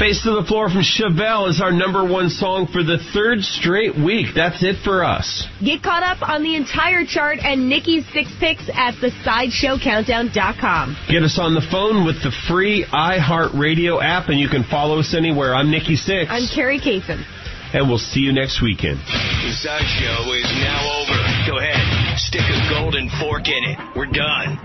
Face to the Floor from Chevelle is our #1 song for the 3rd straight week. That's it for us. Get caught up on the entire chart and Nikki's 6 picks at thesideshowcountdown.com. Get us on the phone with the free iHeartRadio app, and you can follow us anywhere. I'm Nikki Sixx. I'm Carrie Cason. And we'll see you next weekend. The Sideshow is now over. Go ahead, stick a golden fork in it. We're done.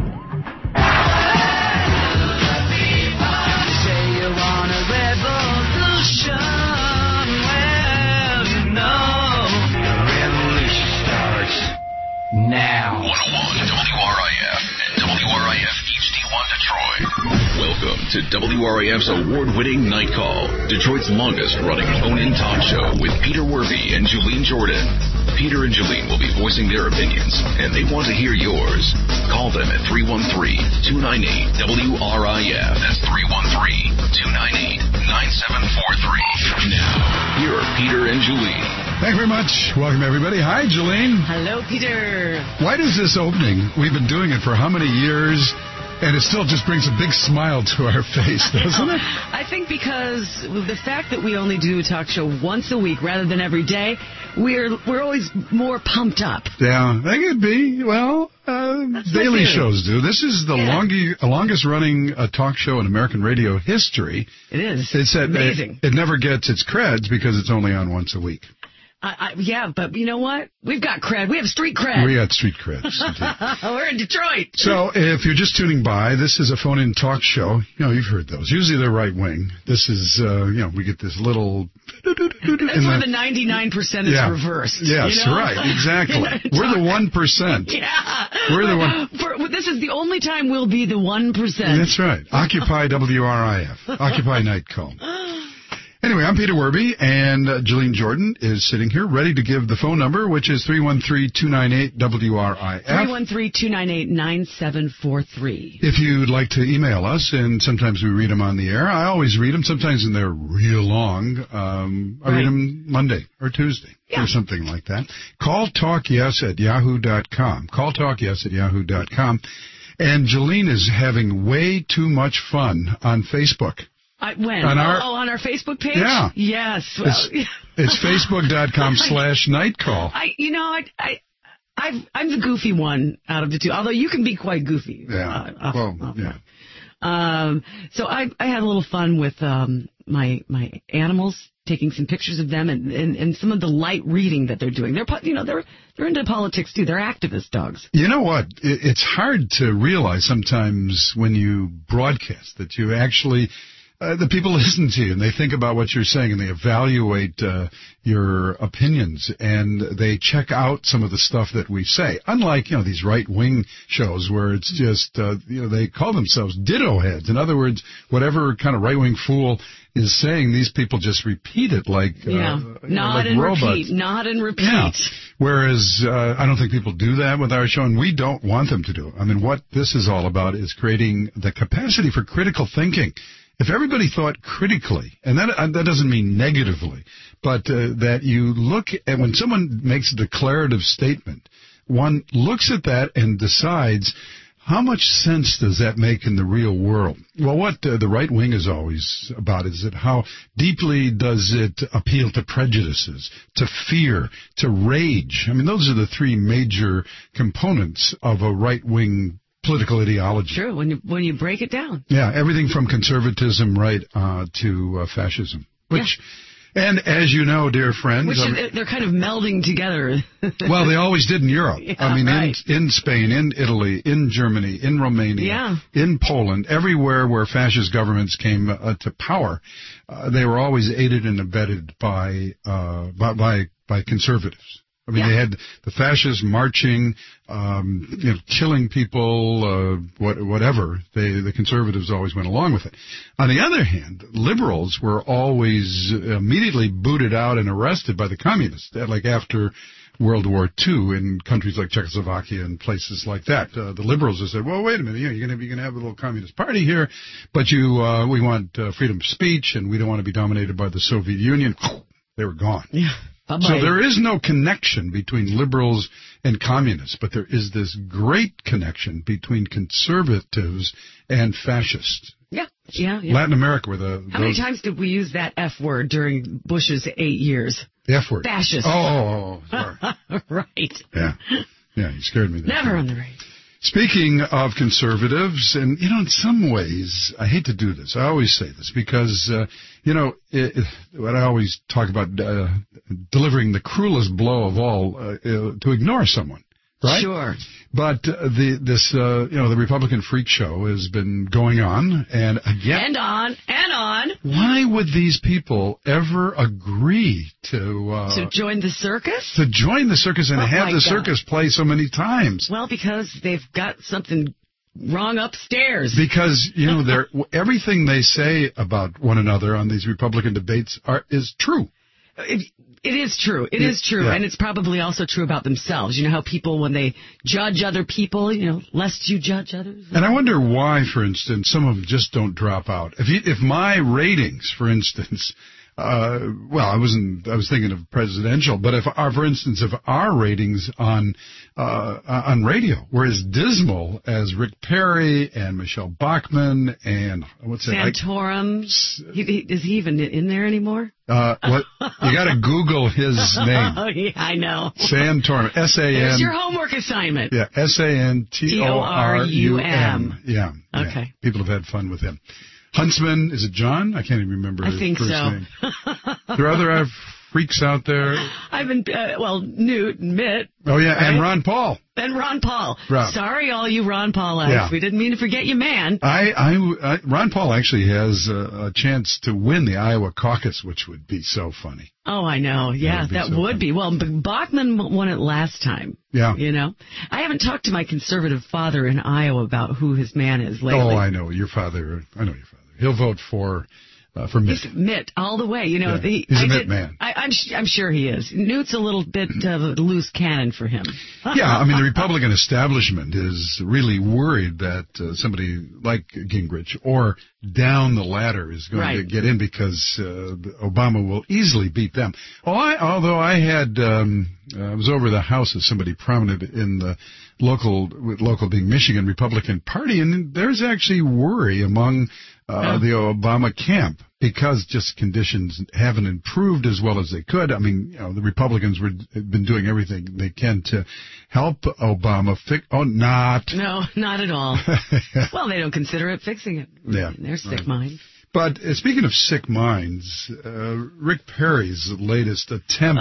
Say you want a revolution. Well, you know, the revolution starts now. 101 WRIF and WRIF HD1 Detroit. Welcome to WRIF's award-winning Night Call, Detroit's longest-running phone-in talk show with Peter Worby and Julene Jordan. Peter and Julene will be voicing their opinions, and they want to hear yours. Call them at 313-298-WRIF. That's 313-298-9743. Now, here are Peter and Julene. Thank you very much. Welcome, everybody. Hi, Julene. Hello, Peter. Why does this opening, we've been doing it for how many years, and it still just brings a big smile to our face, doesn't it? I think because the fact that we only do a talk show once a week rather than every day, we're always more pumped up. Yeah, that could be. Well, daily shows do. This is the longest running talk show in American radio history. It is. It's amazing. It never gets its creds because it's only on once a week. Yeah, but you know what? We've got cred. We have street cred. We got street creds. We're in Detroit. So if you're just tuning by, this is a phone-in talk show. You know, you've heard those. Usually they're right wing. This is, we get this little... That's where the 99% is reversed. Yes, you know? Right, exactly. We're the 1%. Yeah. We're the one. This is the only time we'll be the 1%. That's right. Occupy WRIF. Occupy Night Call. Anyway, I'm Peter Worby, and Julene Jordan is sitting here ready to give the phone number, which is 313-298-WRIF. 313-298-9743. If you'd like to email us, and sometimes we read them on the air. I always read them. Sometimes when they're real long, I read them Monday or Tuesday or something like that. calltalkyes@yahoo.com. calltalkyes@yahoo.com. And Julene is having way too much fun on Facebook. When? On our Facebook page? Yeah. Yes. Well, it's facebook.com/nightcall. I'm the goofy one out of the two, although you can be quite goofy. Yeah. So I had a little fun with my animals, taking some pictures of them and some of the light reading that they're doing. They're into politics too. They're activist dogs. You know what? It's hard to realize sometimes when you broadcast that you actually the people listen to you and they think about what you're saying and they evaluate your opinions and they check out some of the stuff that we say. Unlike, these right-wing shows where it's just, they call themselves ditto heads. In other words, whatever kind of right-wing fool is saying, these people just repeat it like nod and robots. Repeat. Nod and repeat. Yeah. Whereas I don't think people do that with our show, and we don't want them to do it. I mean, what this is all about is creating the capacity for critical thinking. If everybody thought critically, and that doesn't mean negatively, but that you look at when someone makes a declarative statement, one looks at that and decides, how much sense does that make in the real world? Well, what the right wing is always about is that how deeply does it appeal to prejudices, to fear, to rage? I mean, those are the three major components of a right wing political ideology. True, when you break it down. Yeah, everything from conservatism right to fascism. And as you know, dear friends... they're kind of melding together. Well, they always did in Europe. Yeah, in Spain, in Italy, in Germany, in Romania, in Poland, everywhere where fascist governments came to power, they were always aided and abetted by conservatives. I mean, they had the fascists marching, killing people, whatever. The conservatives always went along with it. On the other hand, liberals were always immediately booted out and arrested by the communists, like after World War II in countries like Czechoslovakia and places like that. The liberals have said, well, wait a minute, you're going to have a little communist party here, but we want freedom of speech, and we don't want to be dominated by the Soviet Union. They were gone. Yeah. Bye-bye. So there is no connection between liberals and communists, but there is this great connection between conservatives and fascists. Yeah. Latin America, where How many times did we use that F word during Bush's 8 years? The F word. Fascist. Oh, sorry. Right. Yeah, you scared me there. Never on the radio. Speaking of conservatives, and, in some ways, I hate to do this. I always say this because, what I always talk about, delivering the cruelest blow of all, to ignore someone. Right? Sure. But the Republican freak show has been going on, and again... And on. Why would these people ever agree to join the circus? To join the circus and have the circus play so many times? Well, because they've got something wrong upstairs. Because, everything they say about one another on these Republican debates is true. It is true. It is true. Yeah. And it's probably also true about themselves. You know how people, when they judge other people, lest you judge others. And I wonder why, for instance, some of them just don't drop out. If my ratings, for instance, I was thinking of presidential, but if our ratings on radio were as dismal as Rick Perry and Michelle Bachmann and Santorum, is he even in there anymore? What? You got to Google his name. Oh, yeah, I know. Santorum, S-A-N. There's your homework assignment. Yeah, S-A-N-T-O-R-U-M. Yeah. Okay. People have had fun with him. Huntsman, is it John? I can't even remember his first name. There are other freaks out there. I've been, Newt and Mitt. Oh, yeah, right? and Ron Paul. Sorry, all you Ron Paulites. Yeah. We didn't mean to forget you, man. Ron Paul actually has a chance to win the Iowa caucus, which would be so funny. Oh, I know. Yeah, that would be. Well, Bachmann won it last time. Yeah. I haven't talked to my conservative father in Iowa about who his man is lately. Oh, I know your father. He'll vote for Mitt. He's Mitt all the way. He's a Mitt man. I'm sure he is. Newt's a little bit of a loose cannon for him. Yeah, the Republican establishment is really worried that somebody like Gingrich or down the ladder is going to get in because Obama will easily beat them. Although I was over the house of somebody prominent in the local being Michigan Republican Party, and there's actually worry among the Obama camp because just conditions haven't improved as well as they could. The Republicans have been doing everything they can to help Obama fix. Oh, not. No, not at all. Well, they don't consider it fixing it. Yeah. They're sick minds. But speaking of sick minds, Rick Perry's latest attempt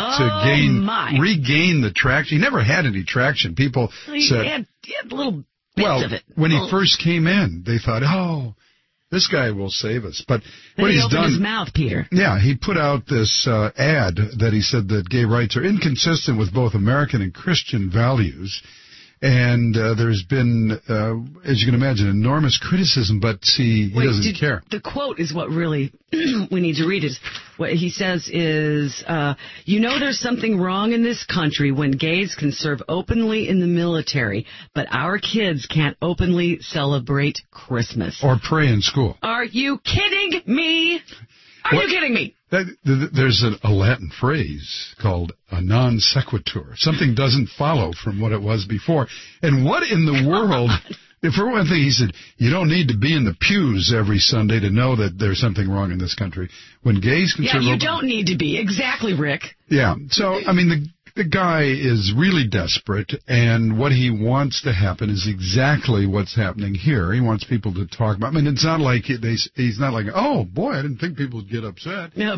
to regain the traction. He never had any traction. People said... He had little bits of it. When he first came in, they thought, this guy will save us. But what he's done... his mouth, Peter. Yeah, he put out this ad that he said that gay rights are inconsistent with both American and Christian values. And there's been, as you can imagine, enormous criticism, but he doesn't care. The quote is what really we need to read. Is what he says is, there's something wrong in this country when gays can serve openly in the military, but our kids can't openly celebrate Christmas. Or pray in school. Are you kidding me? Are you kidding me? There's a Latin phrase called a non sequitur. Something doesn't follow from what it was before. And what in the world... For one thing, he said, you don't need to be in the pews every Sunday to know that there's something wrong in this country. When gays can serve... Yeah, you don't need to be. Exactly, Rick. Yeah. So, the guy is really desperate, and what he wants to happen is exactly what's happening here. He wants people to talk about... it's not like he's not like, oh, boy, I didn't think people would get upset. No,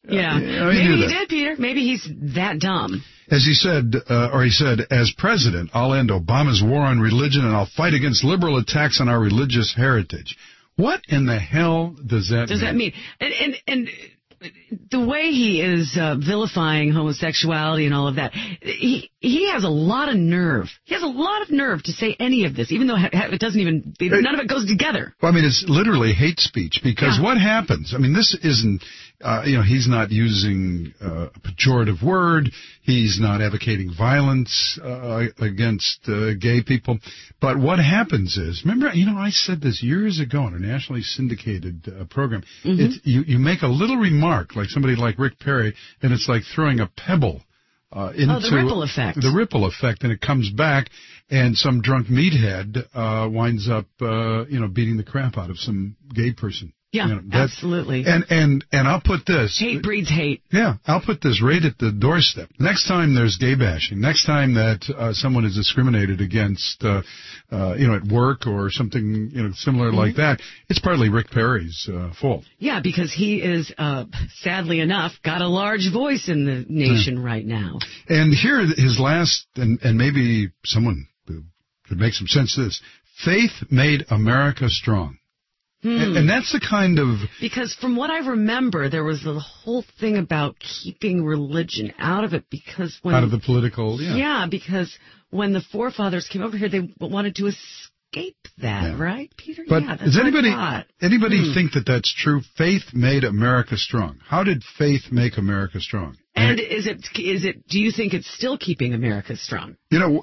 maybe he did, Peter. Maybe he's that dumb. As he said, as president, I'll end Obama's war on religion, and I'll fight against liberal attacks on our religious heritage. What in the hell does that mean? And the way he is vilifying homosexuality and all of that, he has a lot of nerve. He has a lot of nerve to say any of this, even though it doesn't even, none of it goes together. Well, it's literally hate speech because what happens? This isn't, he's not using a pejorative word. He's not advocating violence against gay people. But what happens is, remember, I said this years ago on a nationally syndicated program. Mm-hmm. You make a little remark, like somebody like Rick Perry, and it's like throwing a pebble into the ripple effect. The ripple effect, and it comes back, and some drunk meathead winds up, beating the crap out of some gay person. Yeah, absolutely. And I'll put this. Hate breeds hate. Yeah, I'll put this right at the doorstep. Next time there's gay bashing, next time that someone is discriminated against, at work or something, similar like that, it's partly Rick Perry's fault. Yeah, because he is, sadly enough, got a large voice in the nation right now. And here, his last, and maybe someone could make some sense of this, faith made America strong. And that's the kind of... Because from what I remember, there was a whole thing about keeping religion out of it because when... Out of the political, yeah. Yeah, because when the forefathers came over here, they wanted to escape that, right, Peter? But yeah, that's does anybody what think that that's true? Faith made America strong. How did faith make America strong? And is it? Do you think it's still keeping America strong?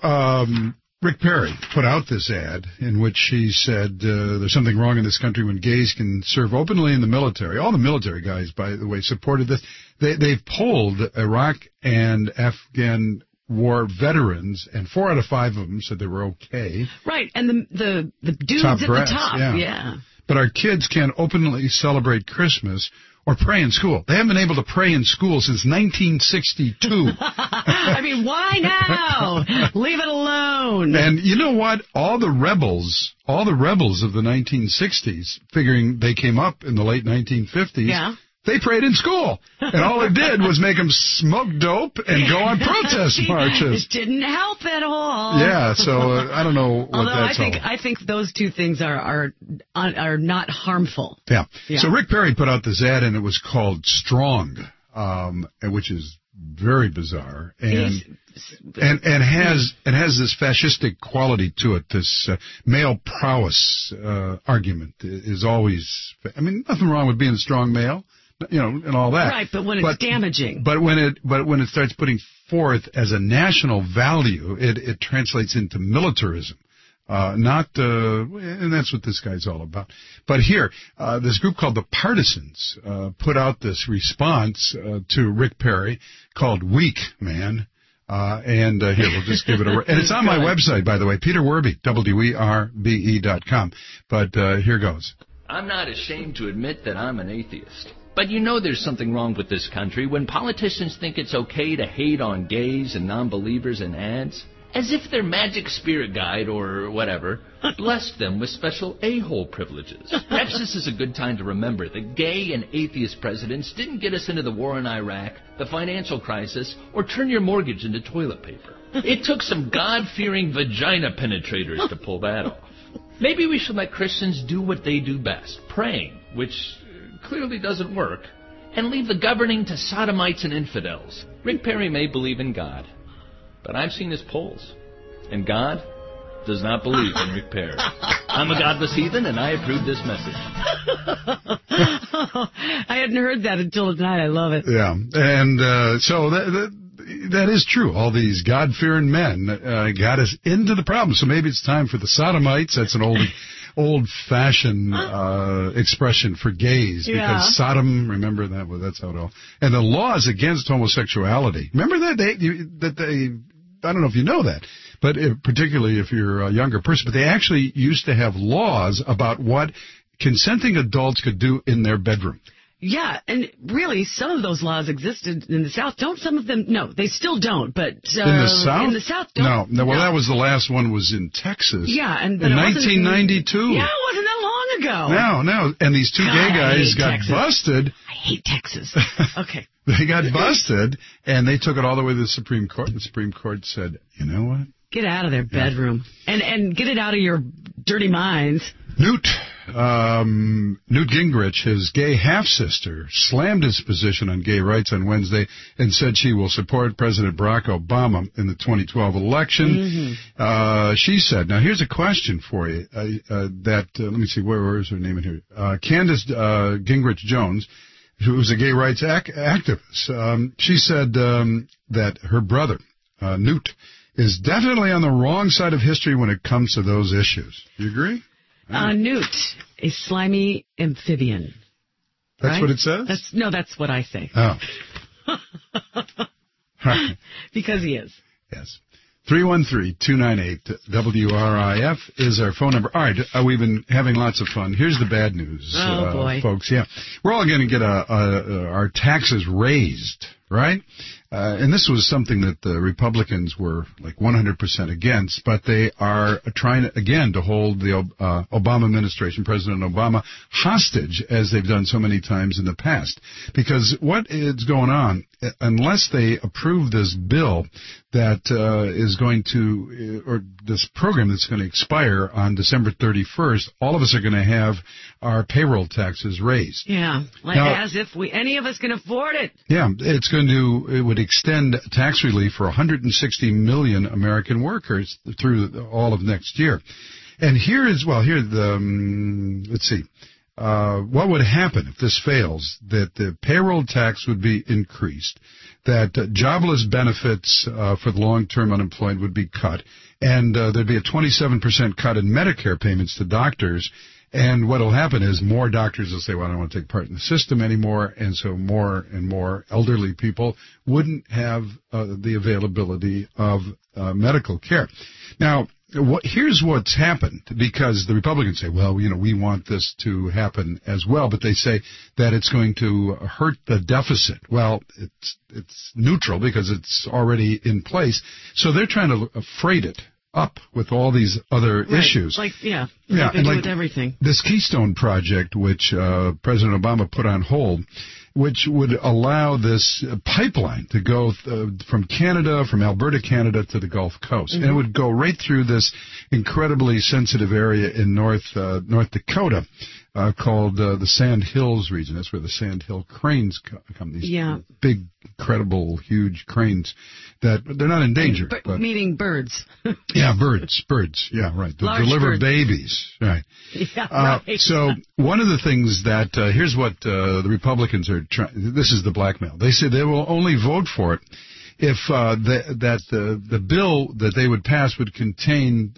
Rick Perry put out this ad in which he said there's something wrong in this country when gays can serve openly in the military. All the military guys, by the way, supported this. They've polled Iraq and Afghan war veterans, and 4 out of 5 of them said they were okay. Right, and the dudes top at brass, the top, yeah. But our kids can't openly celebrate Christmas or pray in school. They haven't been able to pray in school since 1962. I mean, why now? Leave it alone. And you know what? All the rebels of the 1960s, figuring they came up in the late 1950s, they prayed in school. And all it did was make them smoke dope and go on protest marches. It didn't help at all. Yeah, so I don't know what that's all about. I think those two things are not harmful. Yeah. So Rick Perry put out this ad, and it was called Strong, which is very bizarre, and has this fascistic quality to it. This male prowess argument is always. I mean, nothing wrong with being a strong male. And all that. Right, but when it's damaging. But when it starts putting forth as a national value, it translates into militarism. And that's what this guy's all about. But here, this group called the Partisans put out this response to Rick Perry called Weak Man. And here, we'll just give it a... And it's on my website, by the way, Peter Werbe, WERBE.com. But here goes. I'm not ashamed to admit that I'm an atheist. But there's something wrong with this country when politicians think it's okay to hate on gays and non-believers in ads, as if their magic spirit guide or whatever blessed them with special a-hole privileges. Perhaps this is a good time to remember that gay and atheist presidents didn't get us into the war in Iraq, the financial crisis, or turn your mortgage into toilet paper. It took some God-fearing vagina penetrators to pull that off. Maybe we should let Christians do what they do best, praying, which clearly doesn't work, and leave the governing to sodomites and infidels. Rick Perry may believe in God, but I've seen his polls, and God does not believe in Rick Perry. I'm a godless heathen, and I approve this message. I hadn't heard that until tonight. I love it. Yeah, and so that is true. All these God-fearing men got us into the problem. So maybe it's time for the sodomites. That's an old-fashioned expression for gays, because Sodom, remember that's how it all. And the laws against homosexuality. Remember that they I don't know if you know that, but particularly if you're a younger person, but they actually used to have laws about what consenting adults could do in their bedroom. Yeah, and really, some of those laws existed in the South. Don't some of them? No, they still don't. But in the South? In the South, don't. No. Well, that was the last one. Was in Texas. Yeah, in 1992. Yeah, it wasn't that long ago. No, and these two gay guys got busted. I hate Texas. Okay. They got busted, and they took it all the way to the Supreme Court. And the Supreme Court said, you know what? Get out of their bedroom and get it out of your dirty minds. Newt Gingrich, his gay half-sister, slammed his position on gay rights on Wednesday and said she will support President Barack Obama in the 2012 election. Mm-hmm. She said, now here's a question for you, let me see, where is her name in here? Candace Gingrich Jones, who's a gay rights activist. She said that her brother, Newt, is definitely on the wrong side of history when it comes to those issues. You agree? Newt, a slimy amphibian. That's right? What it says? That's what I say. Oh. Because he is. Yes. 313-298-WRIF is our phone number. All right, we've been having lots of fun. Here's the bad news, boy. folks. Yeah, we're all going to get our taxes raised, right? And this was something that the Republicans were like 100% against, but they are trying, again, to hold the Obama administration, President Obama, hostage, as they've done so many times in the past. Because what is going on, unless they approve this bill that is going to, or this program that's going to expire on December 31st, all of us are going to have our payroll taxes raised. Yeah, like now, as if any of us can afford it. Yeah, it would extend tax relief for 160 million American workers through all of next year. And let's see. What would happen if this fails? That the payroll tax would be increased, that jobless benefits for the long-term unemployed would be cut, and there'd be a 27% cut in Medicare payments to doctors. And what will happen is more doctors will say, well, I don't want to take part in the system anymore, and so more and more elderly people wouldn't have the availability of medical care. Now, here's what's happened, because the Republicans say, well, we want this to happen as well, but they say that it's going to hurt the deficit. Well, it's neutral because it's already in place, so they're trying to freight it up with all these other issues. Like they do with everything. This Keystone Project, which President Obama put on hold, which would allow this pipeline to go from Alberta, Canada, to the Gulf Coast. Mm-hmm. And it would go right through this incredibly sensitive area in North Dakota called the Sand Hills region. That's where the Sand Hill cranes come. These big, incredible, huge cranes that they're not endangered. Meaning birds. Yeah, birds. Yeah, right. To deliver babies. Right. Yeah, right. So one of the things that, here's what the Republicans are trying, this is the blackmail. They say they will only vote for it if the bill that they would pass would contain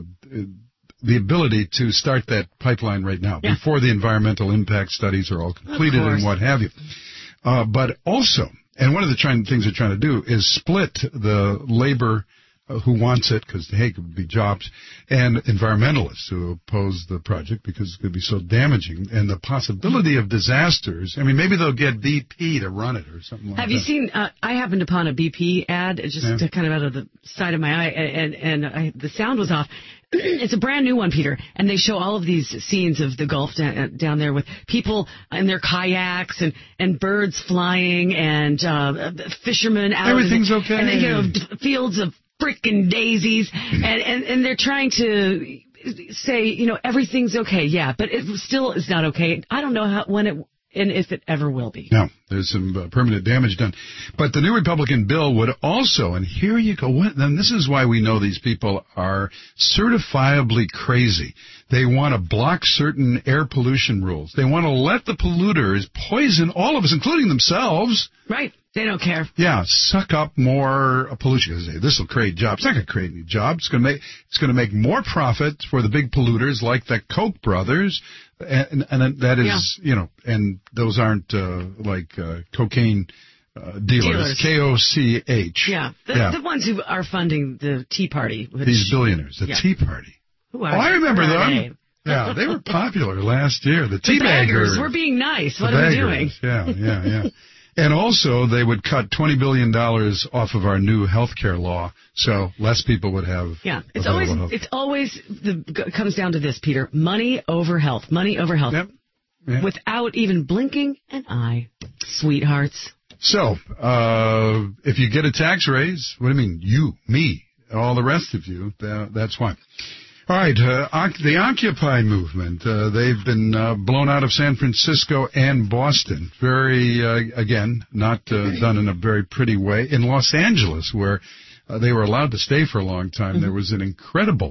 the ability to start that pipeline right now, before the environmental impact studies are all completed and what have you. But also, and one of the things they're trying to do is split the labor who wants it, because, hey, it could be jobs, and environmentalists who oppose the project because it could be so damaging, and the possibility of disasters. I mean, maybe they'll get BP to run it or something like that. Have you seen, I happened upon a BP ad, just kind of out of the side of my eye, and the sound was off. It's a brand new one, Peter, and they show all of these scenes of the Gulf down there with people in their kayaks and birds flying and fishermen out. Everything's okay. And then, fields of frickin' daisies, and they're trying to say, everything's okay, but it still is not okay. I don't know when and if it ever will be. No, there's some permanent damage done. But the new Republican bill would also, and here you go, then this is why we know these people are certifiably crazy. They want to block certain air pollution rules. They want to let the polluters poison all of us, including themselves. Right. They don't care. Yeah, suck up more pollution. This will create jobs. It's not going to create any jobs. It's going to make more profit for the big polluters like the Koch brothers, and that is, and those aren't like cocaine dealers. KOCH. Yeah, the ones who are funding the Tea Party. These billionaires, the Tea Party. I remember them. Yeah, they were popular last year. The tea baggers. We're being nice. What are we doing? Yeah. And also, they would cut $20 billion off of our new health care law, so less people would have. Yeah, it comes down to this, Peter: money over health, Yep. without even blinking an eye, sweethearts. So, if you get a tax raise, what do you mean? You, me, all the rest of you. That's why. All right, the Occupy movement, they've been blown out of San Francisco and Boston. Very, again, not done in a very pretty way. In Los Angeles, where they were allowed to stay for a long time, there was an incredible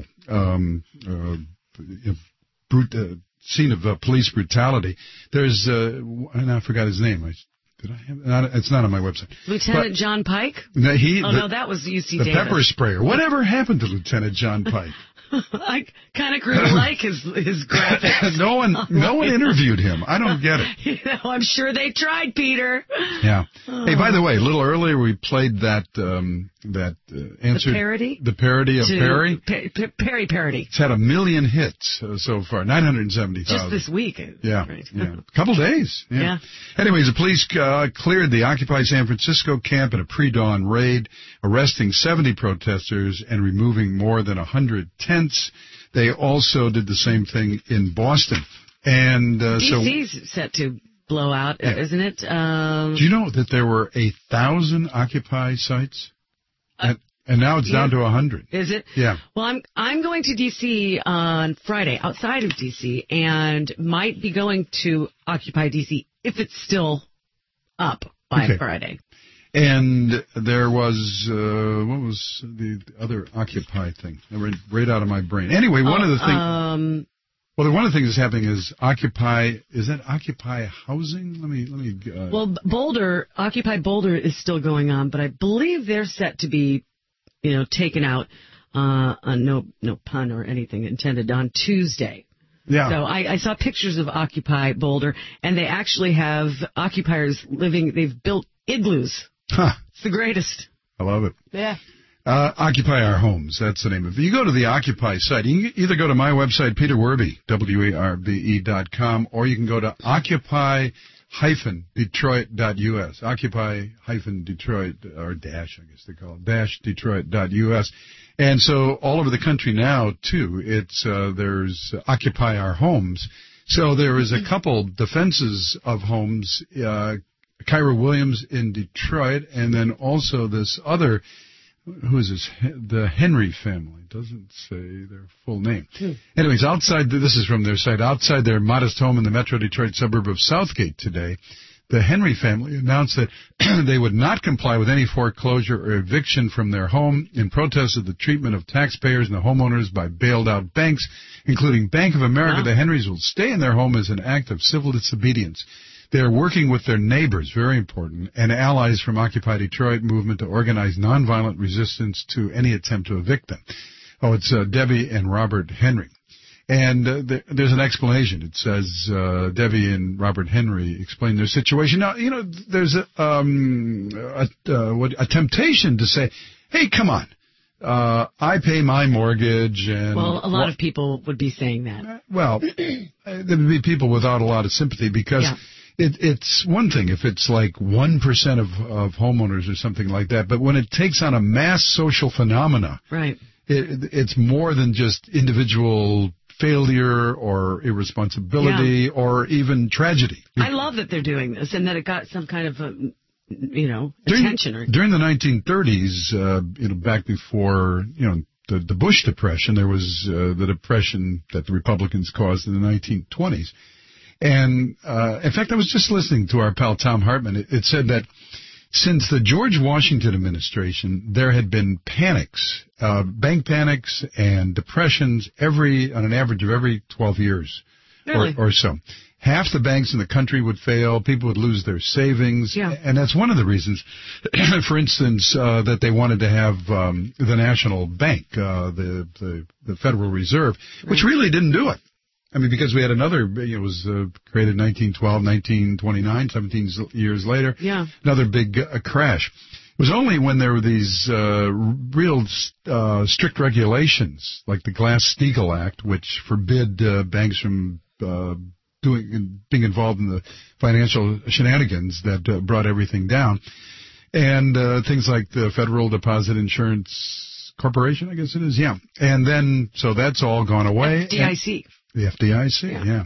scene of police brutality. There's, I forgot his name. It's not on my website. Lieutenant John Pike? No, that was UC Davis. The pepper sprayer. Whatever happened to Lieutenant John Pike? I kind of grew to like his graphics. No one interviewed him. I don't get it. I'm sure they tried, Peter. Yeah. Hey, by the way, a little earlier we played that answer. The parody of Perry. Perry parody. It's had 1 million hits so far, 970,000. Just this week. Yeah. Right. Yeah. A couple days. Yeah. Anyways, the police cleared the Occupy San Francisco camp in a pre-dawn raid, arresting 70 protesters and removing more than 100 tents. They also did the same thing in Boston. And DC's set to blow out, isn't it? Do you know that there were 1,000 Occupy sites? And now it's down to 100. Is it? Yeah. Well, I'm going to D.C. on Friday, outside of D.C., and might be going to Occupy D.C. if it's still up by Friday. And there was, what was the other Occupy thing? It went right out of my brain. Anyway, one of the things... one of the things that's happening is Occupy, is that Occupy Housing? Let me. Well, Occupy Boulder is still going on, but I believe they're set to be, taken out, no pun or anything intended, on Tuesday. Yeah. So I saw pictures of Occupy Boulder, and they actually have occupiers living, they've built igloos. Huh. It's the greatest. I love it. Yeah. Occupy Our Homes, that's the name of it. You go to the Occupy site. You can either go to my website, Peter Werbe, WERBE.com, or you can go to Occupy-Detroit.us, Occupy-Detroit, or dash, I guess they call it, Detroit.us. And so all over the country now, too, there's Occupy Our Homes. So there is a couple defenses of homes, Kyra Williams in Detroit, and then also this other... Who is this? The Henry family. Doesn't say their full name. Anyways, this is from their site, outside their modest home in the Metro Detroit suburb of Southgate today, the Henry family announced that they would not comply with any foreclosure or eviction from their home in protest of the treatment of taxpayers and the homeowners by bailed-out banks, including Bank of America. Wow. The Henrys will stay in their home as an act of civil disobedience. They're working with their neighbors, very important, and allies from Occupy Detroit movement to organize nonviolent resistance to any attempt to evict them. Oh, it's Debbie and Robert Henry. And there's an explanation. It says Debbie and Robert Henry explain their situation. Now, there's a temptation to say, hey, come on. I pay my mortgage and... Well, a lot of people would be saying that. Well, there would be people without a lot of sympathy because... Yeah. It's one thing if it's like 1% of homeowners or something like that, but when it takes on a mass social phenomena, right? It's more than just individual failure or irresponsibility or even tragedy. I love that they're doing this and that it got some kind of attention. During the 1930s, back before the Bush Depression, there was the depression that the Republicans caused in the 1920s. And, in fact, I was just listening to our pal Tom Hartman. It said that since the George Washington administration, there had been panics, bank panics and depressions on an average of every 12 years or so. Half the banks in the country would fail. People would lose their savings. Yeah. And that's one of the reasons, for instance, that they wanted to have the national bank, the Federal Reserve, which really didn't do it. I mean, because we had another, it was created in 1912, 1929, 17 years later. Yeah. Another big crash. It was only when there were these real strict regulations, like the Glass-Steagall Act, which forbid banks from being involved in the financial shenanigans that brought everything down. And things like the Federal Deposit Insurance Corporation, I guess it is, yeah. And then, so that's all gone away. FDIC. The FDIC, yeah.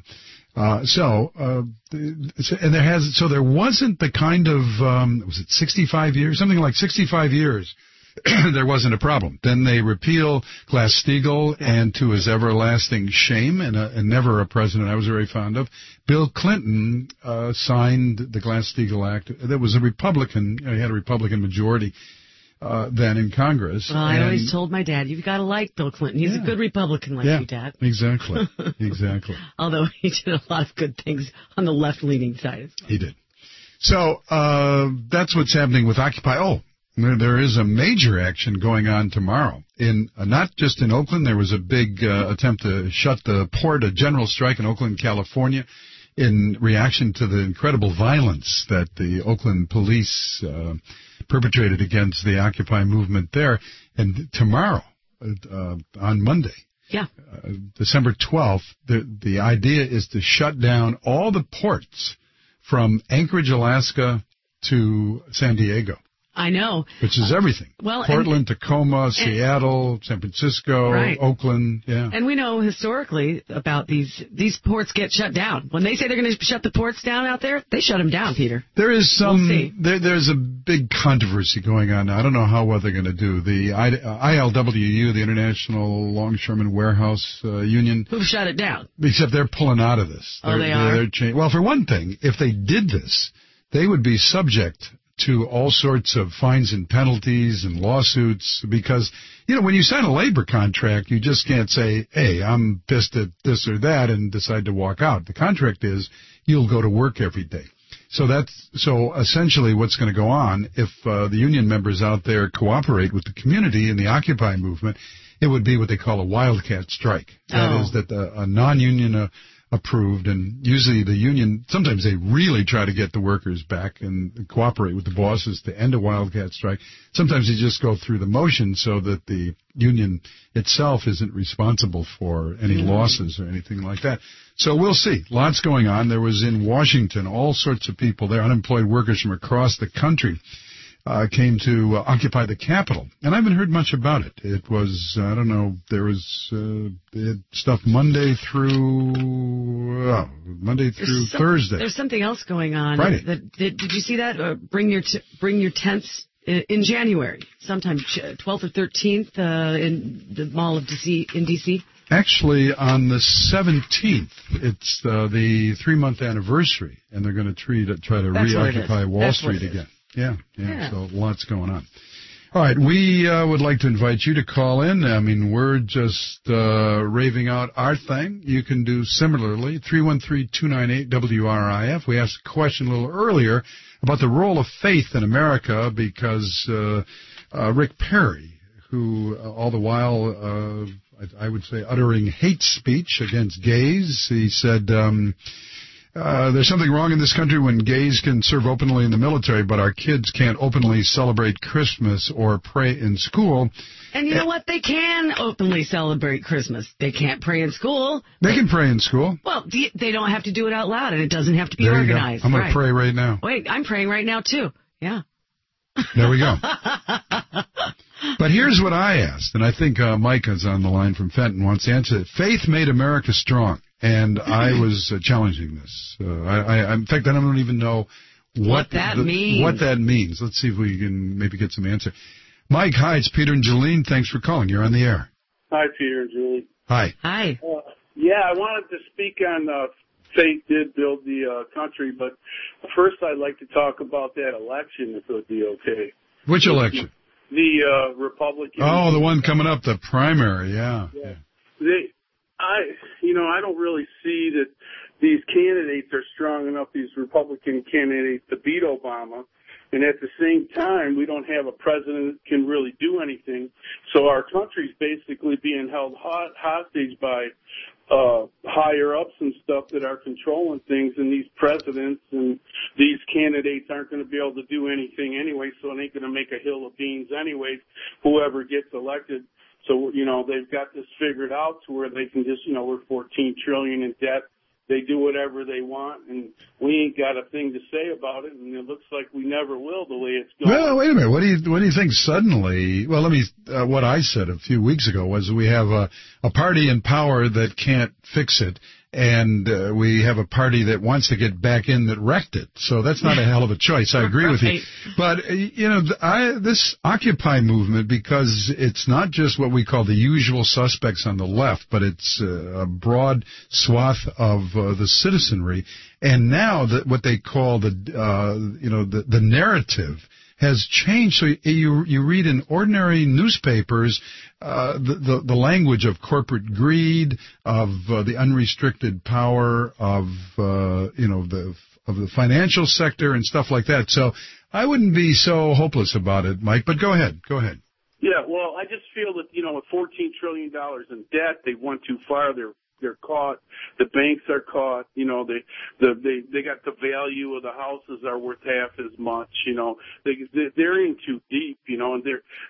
There wasn't the kind of, was it 65 years? Something like 65 years. There wasn't a problem. Then they repeal Glass-Steagall, and to his everlasting shame, and never a president I was very fond of, Bill Clinton signed the Glass-Steagall Act. That was a Republican. He had a Republican majority then in Congress. Well, I always told my dad, you've got to like Bill Clinton. He's a good Republican like you, Dad. Exactly. Exactly. Although he did a lot of good things on the left-leaning side as well. He did. So that's what's happening with Occupy. Oh, there is a major action going on tomorrow. in not just in Oakland. There was a big attempt to shut the port, a general strike in Oakland, California, in reaction to the incredible violence that the Oakland police perpetrated against the Occupy movement there. And tomorrow, on Monday, December 12th, the idea is to shut down all the ports from Anchorage, Alaska to San Diego. I know. Which is everything. Well, Portland, Tacoma, Seattle, San Francisco, right. Oakland, And we know historically about these ports get shut down. When they say they're going to shut the ports down out there, they shut them down, Peter. There is there's a big controversy going on now. I don't know how well they're going to do. The ILWU, the International Longshoremen Warehouse Union. Who shut it down? Except they're pulling out of this. They are? Well, for one thing, if they did this, they would be subject to all sorts of fines and penalties and lawsuits because, when you sign a labor contract, you just can't say, hey, I'm pissed at this or that and decide to walk out. The contract is you'll go to work every day. So essentially what's going to go on if the union members out there cooperate with the community in the Occupy movement, it would be what they call a wildcat strike. That is that a non-union approved, and usually the union, sometimes they really try to get the workers back and cooperate with the bosses to end a wildcat strike. Sometimes they just go through the motion so that the union itself isn't responsible for any losses or anything like that. So we'll see. Lots going on. There was in Washington all sorts of people there, unemployed workers from across the country, came to occupy the Capitol. And I haven't heard much about it. It was, I don't know, there was stuff Monday through Thursday. There's something else going on. Friday. Did you see that? Bring your tents in January, sometime 12th or 13th in the Mall of D.C. in D.C.? Actually, on the 17th, it's the 3-month anniversary, and they're going to try to reoccupy Wall Street again. Yeah. So lots going on. All right, we would like to invite you to call in. I mean, we're just raving out our thing. You can do similarly, 313-298-WRIF. We asked a question a little earlier about the role of faith in America because Rick Perry, who all the while, I would say, uttering hate speech against gays, he said, there's something wrong in this country when gays can serve openly in the military, but our kids can't openly celebrate Christmas or pray in school. And you know what? They can openly celebrate Christmas. They can't pray in school. They can pray in school. Well, they don't have to do it out loud, and it doesn't have to be organized. I'm going to pray right now. Wait, I'm praying right now, too. Yeah. There we go. But here's what I asked, and I think Mike is on the line from Fenton wants to answer it. Faith made America strong. And I was challenging this. In fact, I don't even know what that means. Let's see if we can maybe get some answer. Mike, hi, it's Peter and Jolene. Thanks for calling. You're on the air. Hi, Peter and Julie. Hi. Hi. I wanted to speak on faith did build the country, but first I'd like to talk about that election, if it would be okay. Which election? The Republican. Oh, the one coming up, the primary, yeah. I don't really see that these candidates are strong enough, these Republican candidates, to beat Obama. And at the same time, we don't have a president that can really do anything. So our country's basically being held hostage by higher ups and stuff that are controlling things, and these presidents and these candidates aren't going to be able to do anything anyway, so they ain't going to make a hill of beans anyways, whoever gets elected. So, they've got this figured out to where they can just, we're $14 trillion in debt. They do whatever they want, and we ain't got a thing to say about it, and it looks like we never will the way it's going. Well, wait a minute. What do you think suddenly? Well, what I said a few weeks ago was we have a party in power that can't fix it, and we have a party that wants to get back in that wrecked it. So that's not a hell of a choice. I agree with you. But, this Occupy movement, because it's not just what we call the usual suspects on the left, but it's a broad swath of the citizenry. And now what they call the narrative has changed. So you read in ordinary newspapers the language of corporate greed, of the unrestricted power of the financial sector and stuff like that. So I wouldn't be so hopeless about it, Mike. But go ahead. Yeah, well, I just feel that, with $14 trillion in debt, they went too far. They're caught. The banks are caught. They got the value of the houses are worth half as much. They're in too deep. And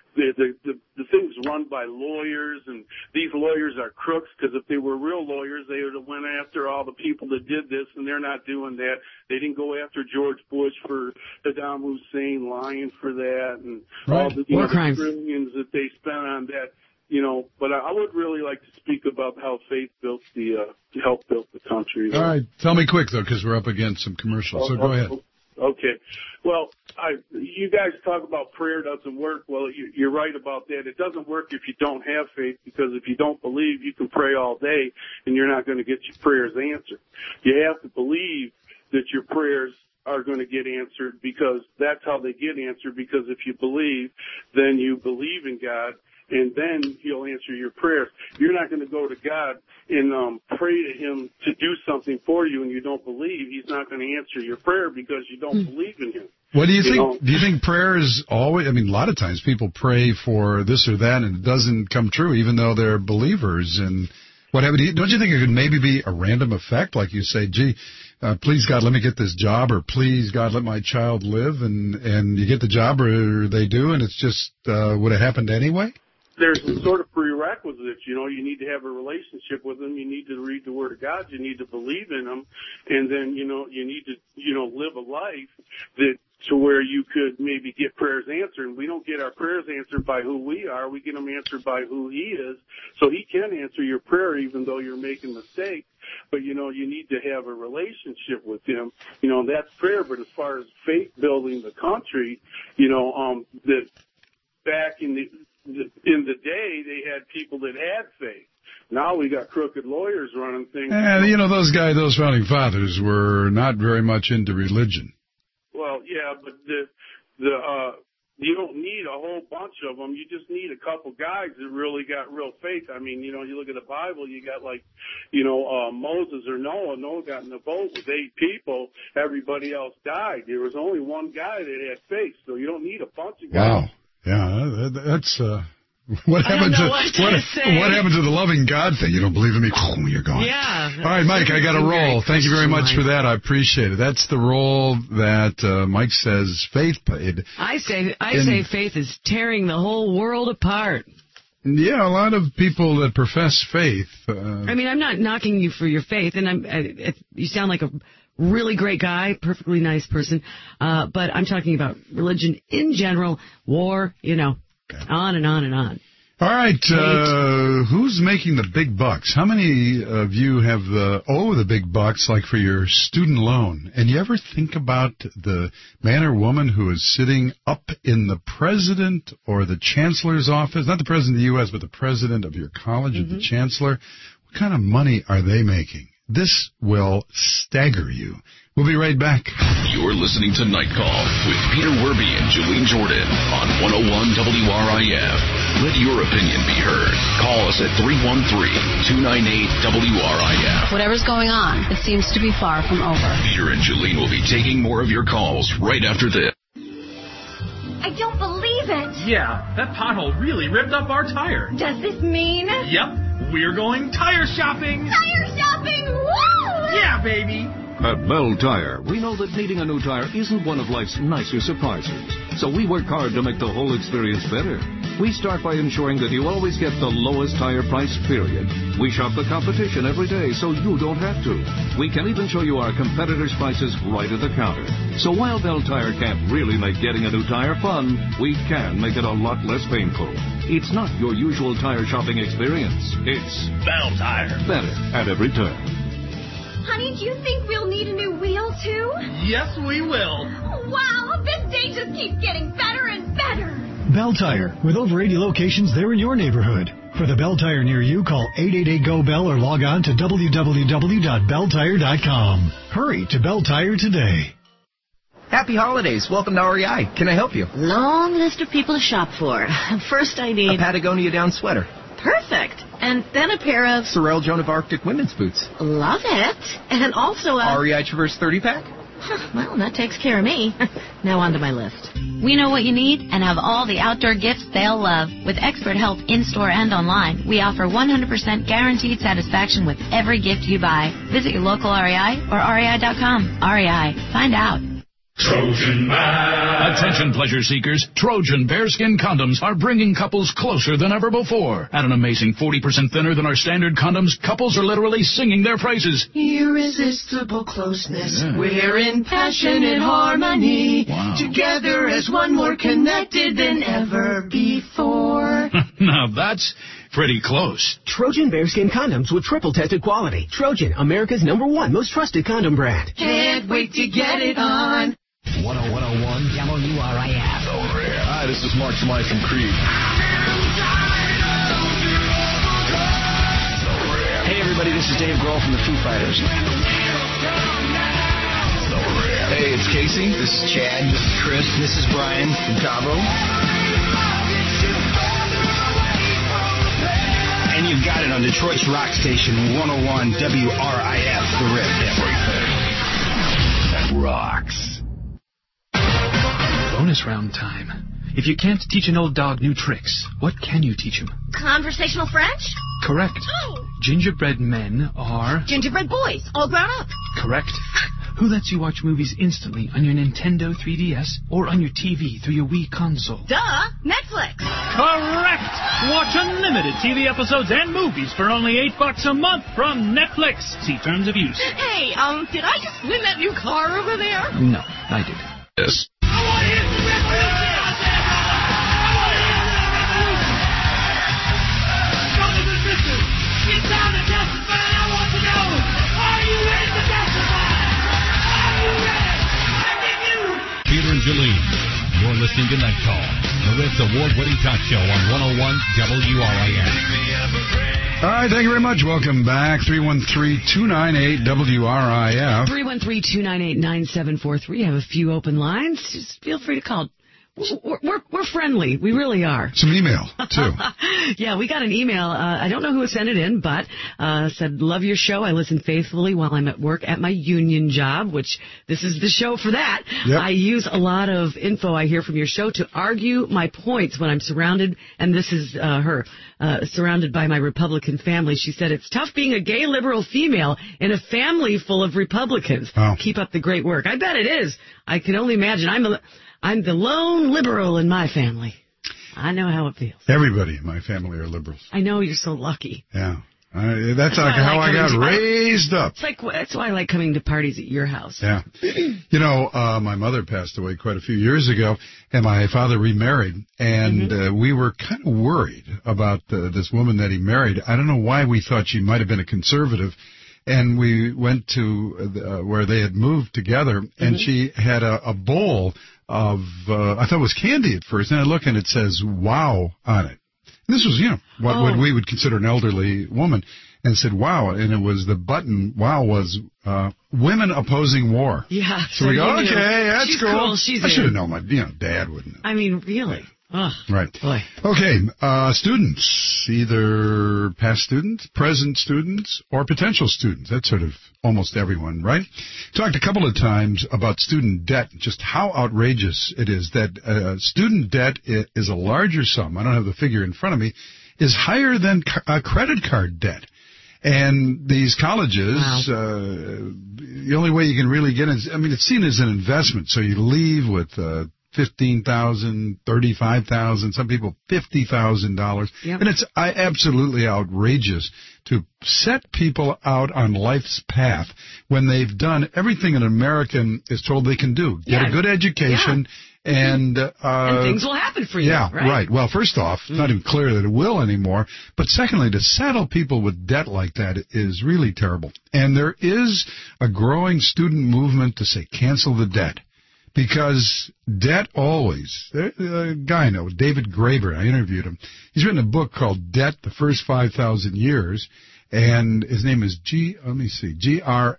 the thing's run by lawyers, and these lawyers are crooks. Because if they were real lawyers, they would have went after all the people that did this, and they're not doing that. They didn't go after George Bush for Saddam Hussein lying for that, and all the trillions that they spent on that. But I would really like to speak about how faith helped build the country. All right. Tell me quick, though, because we're up against some commercials. So go ahead. Okay. Well, you guys talk about prayer doesn't work. Well, you're right about that. It doesn't work if you don't have faith, because if you don't believe, you can pray all day and you're not going to get your prayers answered. You have to believe that your prayers are going to get answered, because that's how they get answered. Because if you believe, then you believe in God, and then He'll answer your prayers. You're not going to go to God and pray to Him to do something for you, and you don't believe. He's not going to answer your prayer because you don't believe in Him. What do you think? Do you think prayer is always? I mean, a lot of times people pray for this or that, and it doesn't come true, even though they're believers. And what happened? Don't you think it could maybe be a random effect, like you say, "Gee, please God, let me get this job," or "Please God, let my child live," and you get the job, or they do, and it's just would it happened anyway? There's some sort of prerequisites. You need to have a relationship with Him. You need to read the Word of God. You need to believe in Him. And then, you need to, live a life that to where you could maybe get prayers answered. And we don't get our prayers answered by who we are. We get them answered by who He is. So He can answer your prayer even though you're making mistakes. But, you need to have a relationship with Him. That's prayer. But as far as faith building the country, that back in the day, they had people that had faith. Now we got crooked lawyers running things. Those founding fathers were not very much into religion. Well, yeah, but you don't need a whole bunch of them. You just need a couple guys that really got real faith. I mean, you look at the Bible, you got Moses or Noah. Noah got in the boat with 8 people. Everybody else died. There was only one guy that had faith, so you don't need a bunch of guys. Wow. Yeah, that's what happened to what happened to the loving God thing? You don't believe in me? Oh, you're gone. Yeah. All right, Mike, I got a roll. Thank you very much for that. I appreciate it. That's the role that Mike says faith played. I say faith is tearing the whole world apart. Yeah, a lot of people that profess faith. I mean, I'm not knocking you for your faith, and you sound like a really great guy, perfectly nice person, but I'm talking about religion in general, war, on and on and on. All right, who's making the big bucks? How many of you have the big bucks, like for your student loan? And you ever think about the man or woman who is sitting up in the president or the chancellor's office, not the president of the U.S., but the president of your college or the chancellor? What kind of money are they making? This will stagger you. We'll be right back. You're listening to Night Call with Peter Werby and Jolene Jordan on 101 WRIF. Let your opinion be heard. Call us at 313-298-WRIF. Whatever's going on, it seems to be far from over. Peter and Jolene will be taking more of your calls right after this. I don't believe it. Yeah, that pothole really ripped up our tire. Does this mean? Yep, we're going tire shopping. Tire shopping! Woo! Yeah, baby. At Bell Tire, we know that needing a new tire isn't one of life's nicer surprises. So we work hard to make the whole experience better. We start by ensuring that you always get the lowest tire price, period. We shop the competition every day so you don't have to. We can even show you our competitors' prices right at the counter. So while Bell Tire can't really make getting a new tire fun, we can make it a lot less painful. It's not your usual tire shopping experience. It's Bell Tire. Better at every turn. Honey, do you think we'll need a new wheel, too? Yes, we will. Wow, this day just keeps getting better and better. Bell Tire, with over 80 locations there in your neighborhood. For the Bell Tire near you, call 888-GO-BELL or log on to www.belltire.com. Hurry to Bell Tire today. Happy holidays. Welcome to REI. Can I help you? Long list of people to shop for. First, I need... a Patagonia down sweater. Perfect. And then a pair of... Sorel Joan of Arctic women's boots. Love it. And also a... REI Traverse 30-pack? Well, that takes care of me. Now on to my list. We know what you need and have all the outdoor gifts they'll love. With expert help in-store and online, we offer 100% guaranteed satisfaction with every gift you buy. Visit your local REI or REI.com. REI. Find out. Trojan Man. Attention, pleasure seekers. Trojan bearskin condoms are bringing couples closer than ever before. At an amazing 40% thinner than our standard condoms, couples are literally singing their praises. Irresistible closeness. Yeah. We're in passionate harmony. Wow. Together as one, more connected than ever before. Now that's pretty close. Trojan bearskin condoms with triple tested quality. Trojan, America's #1 most trusted condom brand. Can't wait to get it on. 101.1 WRIF. Hi, this is Mark Smythe from Creed. Hey, everybody, this is Dave Grohl from the Foo Fighters. Hey, it's Casey. This is Chad. This is Chris. This is Brian from Cabo. And you've got it on Detroit's rock station, 101 WRIF, The Rip. Everything that rocks. Bonus round time. If you can't teach an old dog new tricks, what can you teach him? Conversational French? Correct. Oh. Gingerbread men are... Gingerbread boys, all grown up. Correct. Who lets you watch movies instantly on your Nintendo 3DS or on your TV through your Wii console? Duh, Netflix. Correct. Watch unlimited TV episodes and movies for only $8 a month from Netflix. See terms of use. Hey, did I just win that new car over there? No, I did. Yes. Peter and Jolene, you're listening to Night Call, the Ritz award-winning talk show on 101 WRIF. All right, thank you very much. Welcome back. 313-298-WRIF. 313-298-9743. Have a few open lines. Just feel free to call. We're friendly. We really are. Some email, too. Yeah, we got an email. I don't know who sent it in, but said, love your show. I listen faithfully while I'm at work at my union job, which this is the show for that. Yep. I use a lot of info I hear from your show to argue my points when I'm surrounded, and this is her, surrounded by my Republican family. She said, it's tough being a gay liberal female in a family full of Republicans. Oh. Keep up the great work. I bet it is. I can only imagine. I'm the lone liberal in my family. I know how it feels. Everybody in my family are liberals. I know, you're so lucky. Yeah. That's like how I got raised up. That's why I like coming to parties at your house. Yeah. You know, my mother passed away quite a few years ago, and my father remarried, and we were kind of worried about this woman that he married. I don't know why we thought she might have been a conservative. And we went to where they had moved together, and she had a bowl of, I thought it was candy at first, and I look and it says, wow, on it. And this was, what we would consider an elderly woman, and said, wow, and it was the button, wow, was women opposing war. Yeah. So we go, okay, that's She's cool. She's I should have known my, dad wouldn't. I mean, really. Yeah. Oh, right. Boy. Okay, students, either past students, present students, or potential students. That's sort of almost everyone, right? Talked a couple of times about student debt, just how outrageous it is that student debt is a larger sum. I don't have the figure in front of me, is higher than credit card debt. And these colleges, the only way you can really get it, it's seen as an investment. So you leave with $15,000, $35,000, some people $50,000. Yep. And it's absolutely outrageous to set people out on life's path when they've done everything an American is told they can do. Get a good education. Yeah. And things will happen for you. Yeah, right. Well, first off, it's not even clear that it will anymore. But secondly, to saddle people with debt like that is really terrible. And there is a growing student movement to say cancel the debt. Because debt always, a guy I know, David Graeber, I interviewed him. He's written a book called Debt, the First 5,000 Years, and his name is Graeber,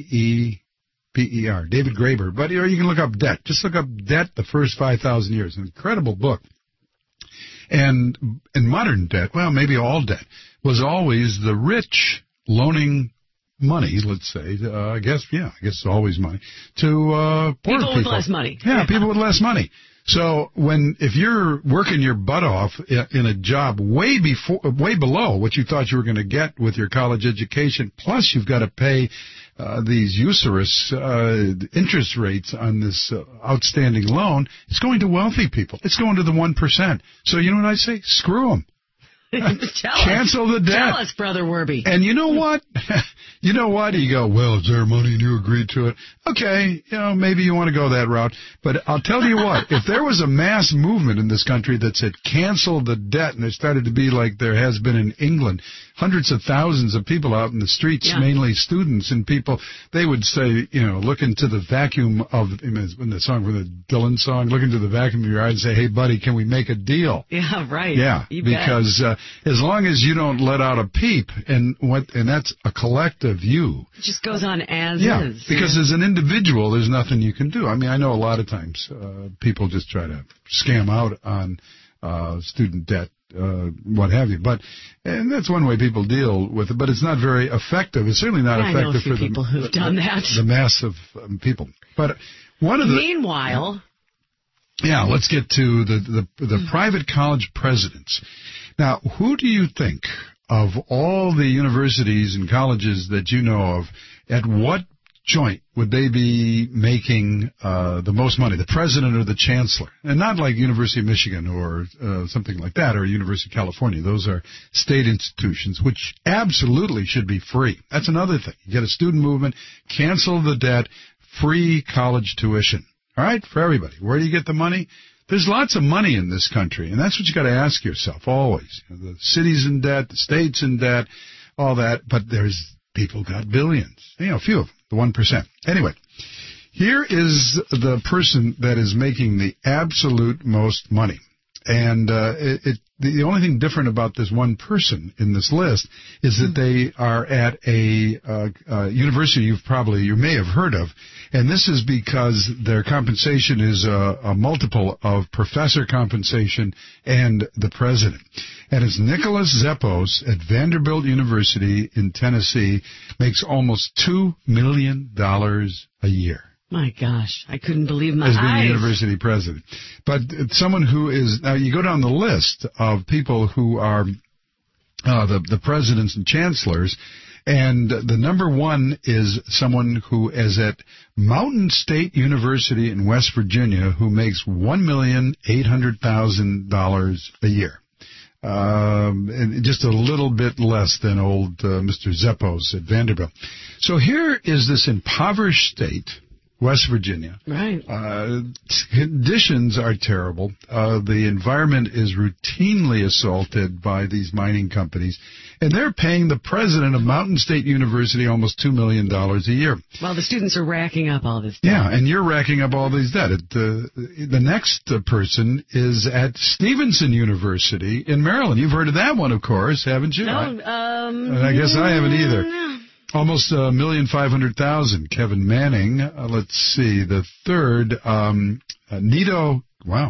David Graeber. But you can look up Debt. Just look up Debt, the First 5,000 Years. An incredible book. And in modern debt, well, maybe all debt, was always the rich loaning money, let's say, I guess it's always money, to poor people. People with less money. Yeah, people with less money. So if you're working your butt off in a job way below what you thought you were going to get with your college education, plus you've got to pay these usurious interest rates on this outstanding loan, it's going to wealthy people. It's going to the 1%. So you know what I say? Screw them. Cancel the debt. Tell us, Brother Werby. And you know what? You go, well, it's their money and you agreed to it. Okay, maybe you want to go that route. But I'll tell you what, if there was a mass movement in this country that said cancel the debt, and it started to be like there has been in England, hundreds of thousands of people out in the streets, mainly students and people, they would say, look into the vacuum in the song, from the Dylan song, look into the vacuum of your eyes and say, hey, buddy, can we make a deal? Yeah, right. Yeah, because as long as you don't let out a peep, and that's a collective you. It just goes on as is. Because as an individual, there's nothing you can do. I mean, I know a lot of times people just try to scam out on student debt, what have you. And that's one way people deal with it, but it's not very effective. It's certainly not effective I know a few for people who've done that. The mass of people. But one of the... Meanwhile... Yeah, let's get to the private college presidents. Now, who do you think, of all the universities and colleges that you know of, at what joint would they be making the most money, the president or the chancellor? And not like University of Michigan or something like that, or University of California. Those are state institutions, which absolutely should be free. That's another thing. You get a student movement, cancel the debt, free college tuition. All right, for everybody. Where do you get the money? There's lots of money in this country, and that's what you got to ask yourself always. The city's in debt, the state's in debt, all that, but there's people got billions. A few of them, the 1%. Anyway, here is the person that is making the absolute most money. And the only thing different about this one person in this list is that they are at a university you may have heard of, and this is because their compensation is a multiple of professor compensation and the president. And it's Nicholas Zepos at Vanderbilt University in Tennessee, makes almost $2 million a year. My gosh, I couldn't believe my eyes. As being eyes. the university president. But someone who is, now you go down the list of people who are the presidents and chancellors, and the number one is someone who is at Mountain State University in West Virginia, who makes $1,800,000 a year. And just a little bit less than old Mr. Zepos at Vanderbilt. So here is this impoverished state, West Virginia. Right. Conditions are terrible. The environment is routinely assaulted by these mining companies, and they're paying the president of Mountain State University almost $2 million a year. Well, the students are racking up all this debt. Yeah, and you're racking up all these debt. The next person is at Stevenson University in Maryland. You've heard of that one, of course, haven't you? No, I guess I haven't either. No. Almost $1,500,000. Kevin Manning. Let's see. The third, Nito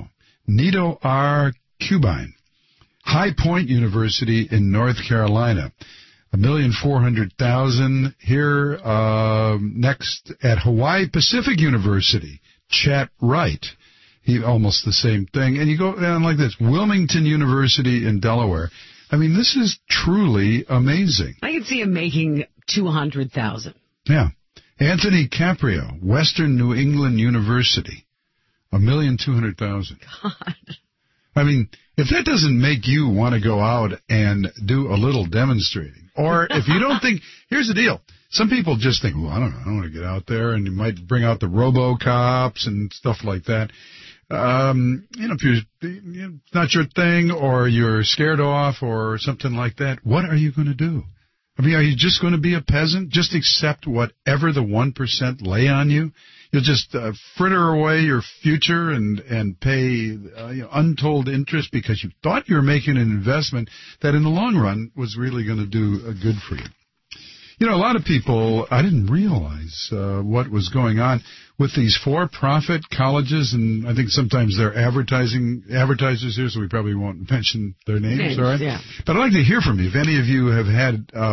R. Cubine, High Point University in North Carolina, $1,400,000. Here, next at Hawaii Pacific University, Chet Wright. He almost the same thing. And you go down like this. Wilmington University in Delaware. I mean, this is truly amazing. I could see him making $200,000. Yeah. Anthony Caprio, Western New England University, $1,200,000. God. I mean, if that doesn't make you want to go out and do a little demonstrating, or if you don't think, here's the deal. Some people just think, well, I don't know, I don't want to get out there, and you might bring out the RoboCops and stuff like that. If it's not your thing, or you're scared off, or something like that, what are you going to do? I mean, are you just going to be a peasant? Just accept whatever the 1% lay on you? You'll just fritter away your future and pay untold interest because you thought you were making an investment that in the long run was really going to do good for you. A lot of people, I didn't realize what was going on with these for-profit colleges, and I think sometimes they're advertisers here, so we probably won't mention their names, all right? Yeah. But I'd like to hear from you. If any of you have had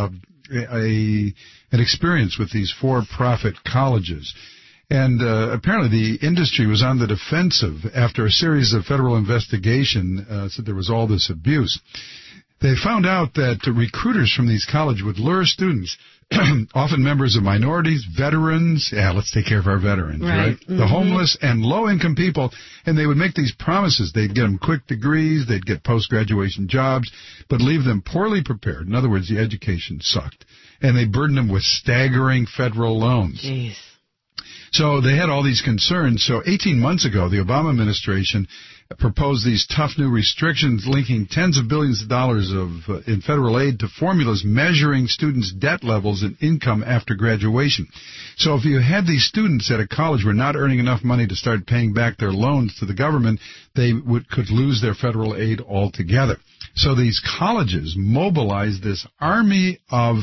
an experience with these for-profit colleges. And apparently the industry was on the defensive after a series of federal investigation said there was all this abuse. They found out that recruiters from these colleges would lure students, often members of minorities, veterans, let's take care of our veterans, right? Mm-hmm. The homeless and low-income people, and they would make these promises. They'd get them quick degrees, they'd get post-graduation jobs, but leave them poorly prepared. In other words, the education sucked. And they burdened them with staggering federal loans. Jeez. So they had all these concerns. So 18 months ago, the Obama administration proposed these tough new restrictions linking tens of billions of dollars in federal aid to formulas measuring students' debt levels and income after graduation. So if you had these students at a college who were not earning enough money to start paying back their loans to the government, they could lose their federal aid altogether. So these colleges mobilized this army of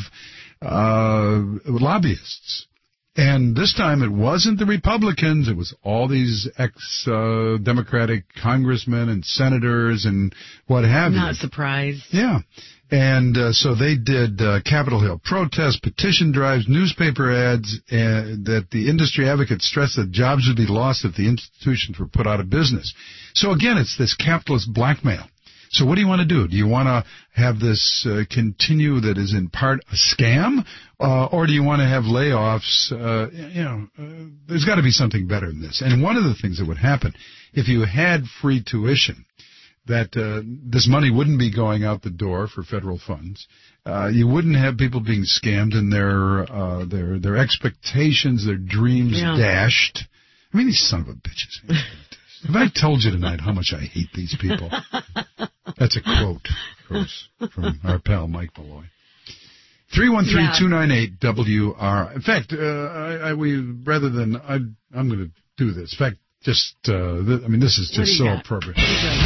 lobbyists. And this time it wasn't the Republicans, it was all these ex-Democratic congressmen and senators and what have you. Not surprised. Yeah. And so they did Capitol Hill protests, petition drives, newspaper ads, that the industry advocates stressed that jobs would be lost if the institutions were put out of business. So again, it's this capitalist blackmail. So what do you want to do? Do you want to have this continue that is in part a scam, or do you want to have layoffs? There's got to be something better than this. And one of the things that would happen if you had free tuition, that this money wouldn't be going out the door for federal funds. You wouldn't have people being scammed and their expectations, their dreams dashed. I mean, these son of a bitches. Have I told you tonight how much I hate these people? That's a quote, of course, from our pal Mike Malloy. 313-298-WR. In fact, I'm going to do this. In fact, this is just so appropriate.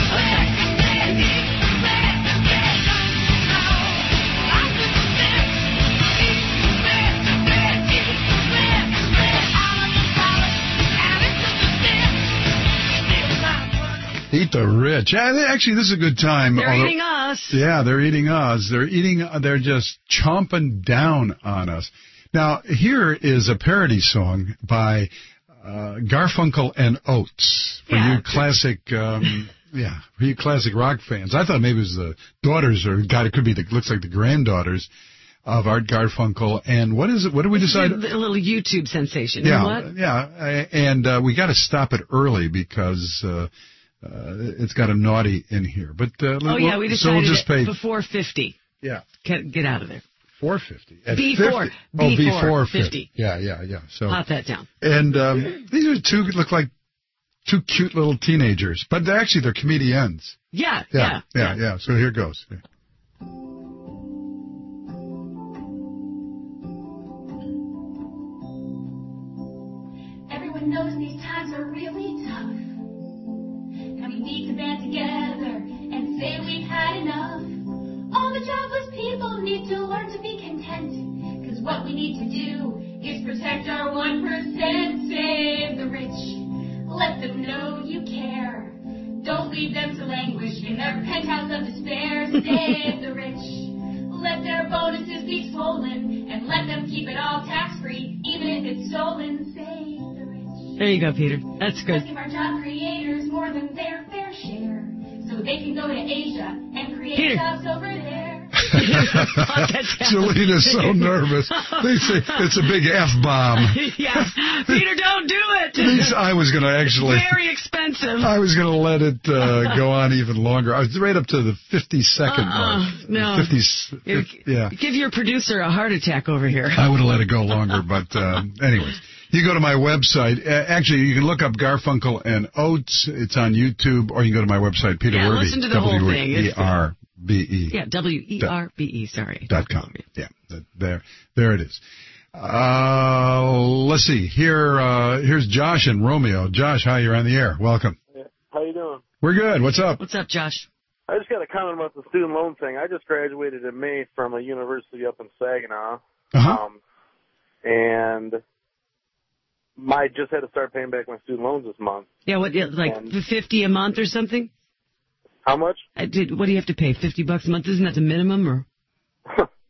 Eat the rich. Actually, this is a good time. They're eating us. Yeah, they're eating us. They're just chomping down on us. Now, here is a parody song by Garfunkel and Oates for you classic, for you classic rock fans. I thought maybe it was the daughters, or God, it could be looks like the granddaughters of Art Garfunkel. And what is it? What did we decide? A little YouTube sensation. Yeah, what? And we got to stop it early because. It's got a naughty in here, but we decided we'll just pay before 50. Yeah, get out of there. 450. Before 50. Yeah. So jot that down. And these are look like two cute little teenagers, but they're comedians. Yeah. So here goes. Yeah. Everyone knows these times are really tough. We need to band together and say we've had enough. All the jobless people need to learn to be content. Cause what we need to do is protect our 1%. Save the rich. Let them know you care. Don't leave them to languish in their penthouse of despair. Save the rich. Let their bonuses be swollen and let them keep it all tax-free, even if it's stolen. Save the rich. There you go, Peter. That's good. Let's give our job creators more than their fair share, so they can go to Asia and create jobs over there. Jelena's so nervous. They say it's a big F-bomb. Yeah. Peter, don't do it. I was going to actually... Very expensive. I was going to let it go on even longer. I was right up to the 50-second mark. No. 50, yeah. Give your producer a heart attack over here. I would have let it go longer, but anyways. You go to my website. Actually, you can look up Garfunkel and Oates. It's on YouTube, or you can go to my website, Peter Werbe. Listen to the whole thing. W-E-R-B-E. Yeah, W-E-R-B-E, sorry. .com. Yeah, there it is. Let's see. Here's Josh and Romeo. Josh, hi, you're on the air. Welcome. Yeah. How you doing? We're good. What's up? What's up, Josh? I just got a comment about the student loan thing. I just graduated in May from a university up in Saginaw. And I just had to start paying back my student loans this month. Yeah, like $50 a month or something? How much? What do you have to pay? $50 a month? Isn't that the minimum, or?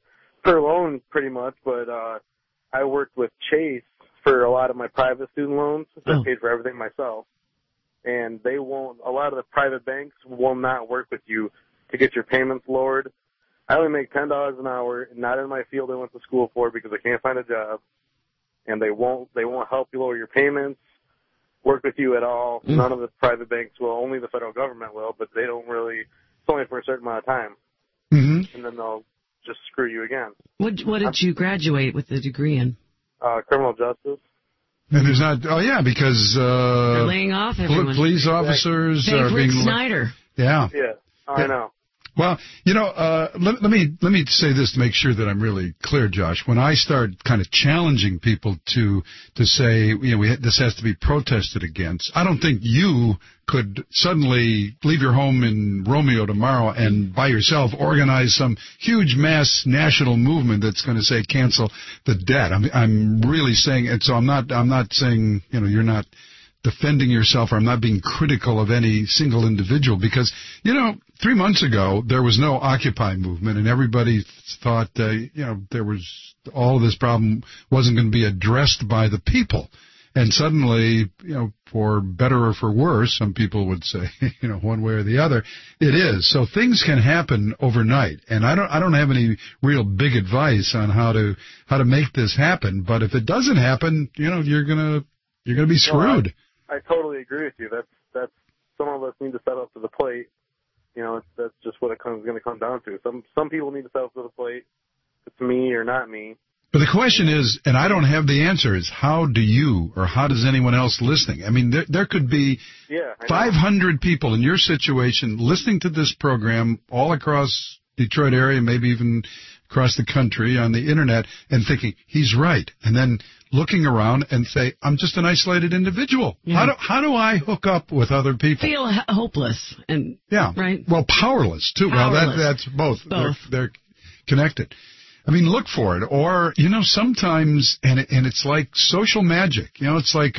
per loan pretty much, but I worked with Chase for a lot of my private student loans. I paid for everything myself. And they won't, a lot of the private banks will not work with you to get your payments lowered. I only make $10 an hour, not in my field I went to school for because I can't find a job. And they won't help you lower your payments, work with you at all. None of the private banks will, only the federal government will, but they don't really, it's only for a certain amount of time. And then they'll just screw you again. What did you graduate with the degree in? Criminal justice. And there's not, because they're laying off everyone. Police officers are being... Snyder. Yeah. Yeah, I know. Well, let me say this to make sure that I'm really clear, Josh. When I start kind of challenging people to say, this has to be protested against, I don't think you could suddenly leave your home in Romeo tomorrow and by yourself organize some huge mass national movement that's going to say cancel the debt. I'm really saying, and so I'm not saying, you're not defending yourself, or I'm not being critical of any single individual, because 3 months ago there was no Occupy movement, and everybody thought there was all of this problem wasn't going to be addressed by the people. And suddenly, for better or for worse, some people would say, one way or the other, it is. So things can happen overnight, and I don't have any real big advice on how to make this happen. But if it doesn't happen, you're gonna be screwed. I totally agree with you. That's some of us need to step up to the plate. That's just what it's going to come down to. Some people need to step up to the plate. It's me or not me. But the question is, and I don't have the answer, is how do you or how does anyone else listening? I mean, there could be 500 people in your situation listening to this program all across Detroit area, maybe even across the country on the internet, and thinking, he's right. And then looking around and say, I'm just an isolated individual. Yeah. How do I hook up with other people? Feel hopeless. And right? Well, powerless, too. Powerless. Well, that's both. They're connected. I mean, look for it. Or, sometimes, and it's like social magic. It's like,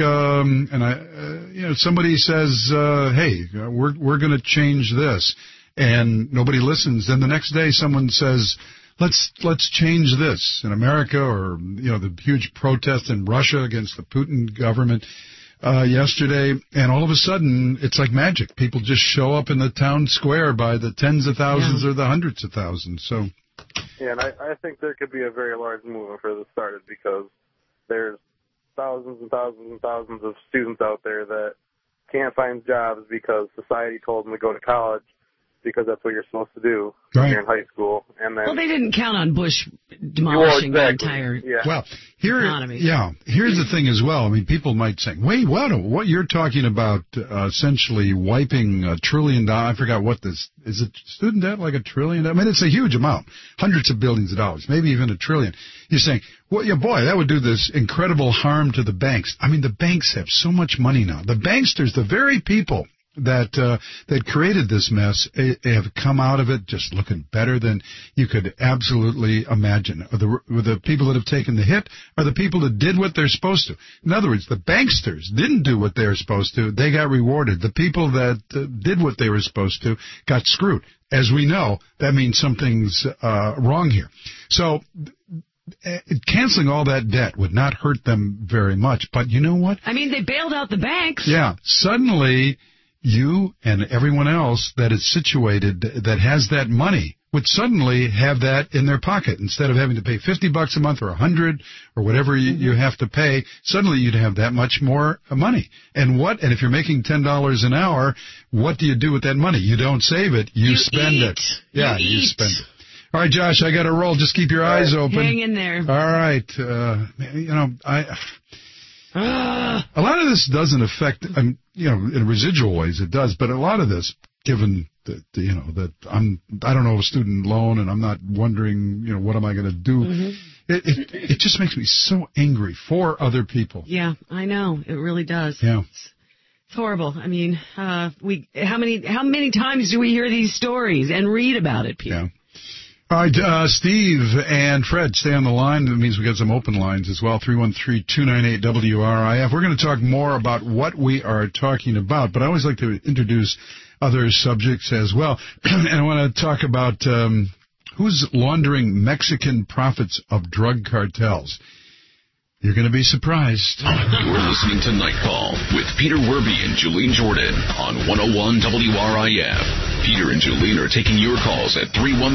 somebody says, hey, we're going to change this. And nobody listens. Then the next day someone says, let's change this in America, or, the huge protest in Russia against the Putin government yesterday. And all of a sudden, it's like magic. People just show up in the town square by the tens of thousands or the hundreds of thousands. So. Yeah, and I think there could be a very large movement for this started, because there's thousands and thousands and thousands of students out there that can't find jobs because society told them to go to college because that's what you're supposed to do when you're in high school. And then, they didn't count on Bush demolishing the entire economy. Yeah, here's the thing as well. I mean, people might say, wait, what you're talking about, essentially wiping $1 trillion. I forgot what this is. It student debt, like $1 trillion? I mean, it's a huge amount, hundreds of billions of dollars, maybe even $1 trillion. You're saying, well, boy, that would do this incredible harm to the banks. I mean, the banks have so much money now. The banksters, the very people that created this mess, have come out of it just looking better than you could absolutely imagine. The people that have taken the hit are the people that did what they're supposed to. In other words, the banksters didn't do what they were supposed to. They got rewarded. The people that did what they were supposed to got screwed. As we know, that means something's wrong here. So canceling all that debt would not hurt them very much. But you know what? I mean, they bailed out the banks. Yeah. Suddenly, you and everyone else that is situated that has that money would suddenly have that in their pocket. Instead of having to pay $50 a month or $100 or whatever you have to pay, suddenly you'd have that much more money. And if you're making $10 an hour, what do you do with that money? You don't save it. You spend it. Yeah, you spend it. All right, Josh, I got to roll. Just keep your eyes open. Hang in there. All right. A lot of this doesn't affect, in residual ways it does, but a lot of this, given that, that I don't know a student loan and I'm not wondering, what am I going to do? It just makes me so angry for other people. Yeah, I know. It really does. Yeah. It's horrible. I mean, how many times do we hear these stories and read about it, Peter? Yeah. All right, Steve and Fred, stay on the line. That means we got some open lines as well, 313-298-WRIF. We're going to talk more about what we are talking about, but I always like to introduce other subjects as well. And I want to talk about Who's laundering Mexican profits of drug cartels? You're going to be surprised. You're listening to Nightfall with Peter Werby and Julene Jordan on 101 WRIF. Peter and Julene are taking your calls at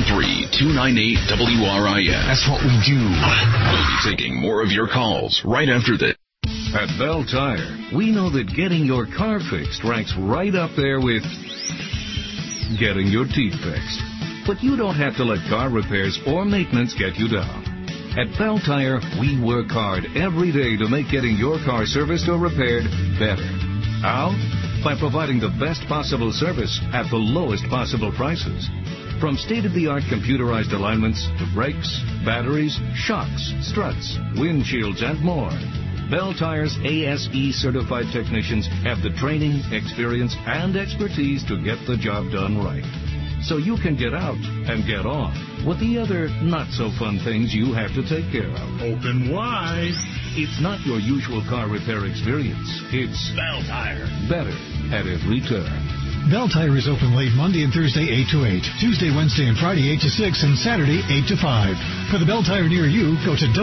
313-298-WRIF. That's what we do. We'll be taking more of your calls right after this. At Bell Tire, we know that getting your car fixed ranks right up there with getting your teeth fixed. But you don't have to let car repairs or maintenance get you down. At Bell Tire, we work hard every day to make getting your car serviced or repaired better. How? By providing the best possible service at the lowest possible prices. From state-of-the-art computerized alignments to brakes, batteries, shocks, struts, windshields, and more. Bell Tire's ASE certified technicians have the training, experience, and expertise to get the job done right. So you can get out and get on with the other not-so-fun things you have to take care of. Open wide. It's not your usual car repair experience. It's Bell Tire. Better at every turn. Bell Tire is open late Monday and Thursday 8 to 8, Tuesday, Wednesday, and Friday 8 to 6, and Saturday 8 to 5. For the Bell Tire near you, go to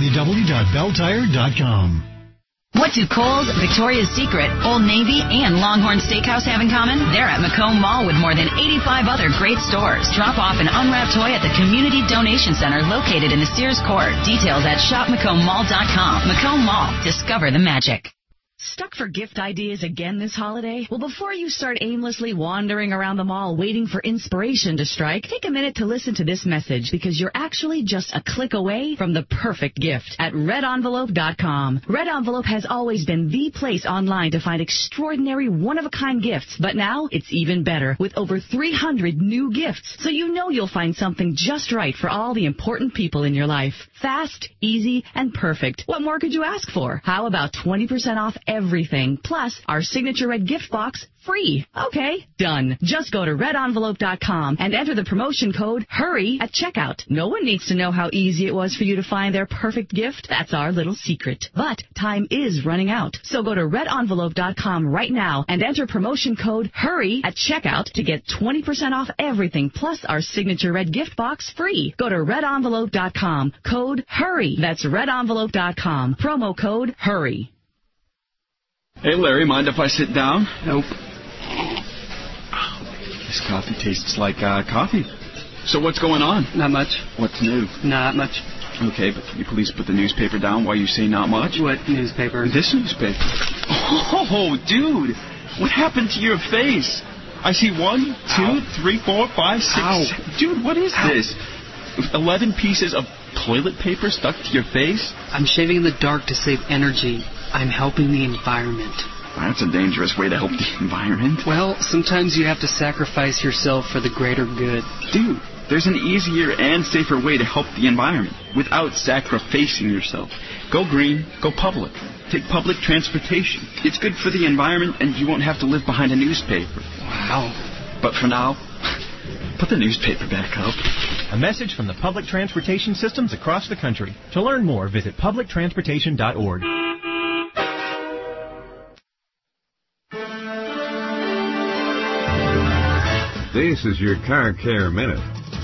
www.belltire.com. What do Kohl's, Victoria's Secret, Old Navy, and Longhorn Steakhouse have in common? They're at Macomb Mall with more than 85 other great stores. Drop off an unwrapped toy at the Community Donation Center located in the Sears Court. Details at shopmacombmall.com. Macomb Mall. Discover the magic. Stuck for gift ideas again this holiday? Well, before you start aimlessly wandering around the mall waiting for inspiration to strike, take a minute to listen to this message because you're actually just a click away from the perfect gift at RedEnvelope.com. Red Envelope has always been the place online to find extraordinary one-of-a-kind gifts, but now it's even better with over 300 new gifts, so you know you'll find something just right for all the important people in your life. Fast, easy, and perfect. What more could you ask for? How about 20% off everything, plus our signature red gift box free? Okay, done. Just go to RedEnvelope.com and enter the promotion code HURRY at checkout. No one needs to know how easy it was for you to find their perfect gift. That's our little secret. But time is running out. So go to RedEnvelope.com right now and enter promotion code HURRY at checkout to get 20% off everything plus our signature red gift box free. Go to RedEnvelope.com, code HURRY. That's RedEnvelope.com, promo code HURRY. Hey, Larry, mind if I sit down? Nope. This coffee tastes like coffee. So what's going on? Not much. What's new? Not much. Okay, but can you please put the newspaper down while you say not much? What newspaper? This newspaper. Oh, dude. What happened to your face? I see 1, 2, 3, 4, 5, 6. Ow. Dude, what is this? 11 pieces of toilet paper stuck to your face? I'm shaving in the dark to save energy. I'm helping the environment. That's a dangerous way to help the environment. Well, sometimes you have to sacrifice yourself for the greater good. Dude, there's an easier and safer way to help the environment without sacrificing yourself. Go green, go public. Take public transportation. It's good for the environment and you won't have to live behind a newspaper. Wow. But for now, put the newspaper back up. A message from the public transportation systems across the country. To learn more, visit publictransportation.org. This is your Car Care Minute.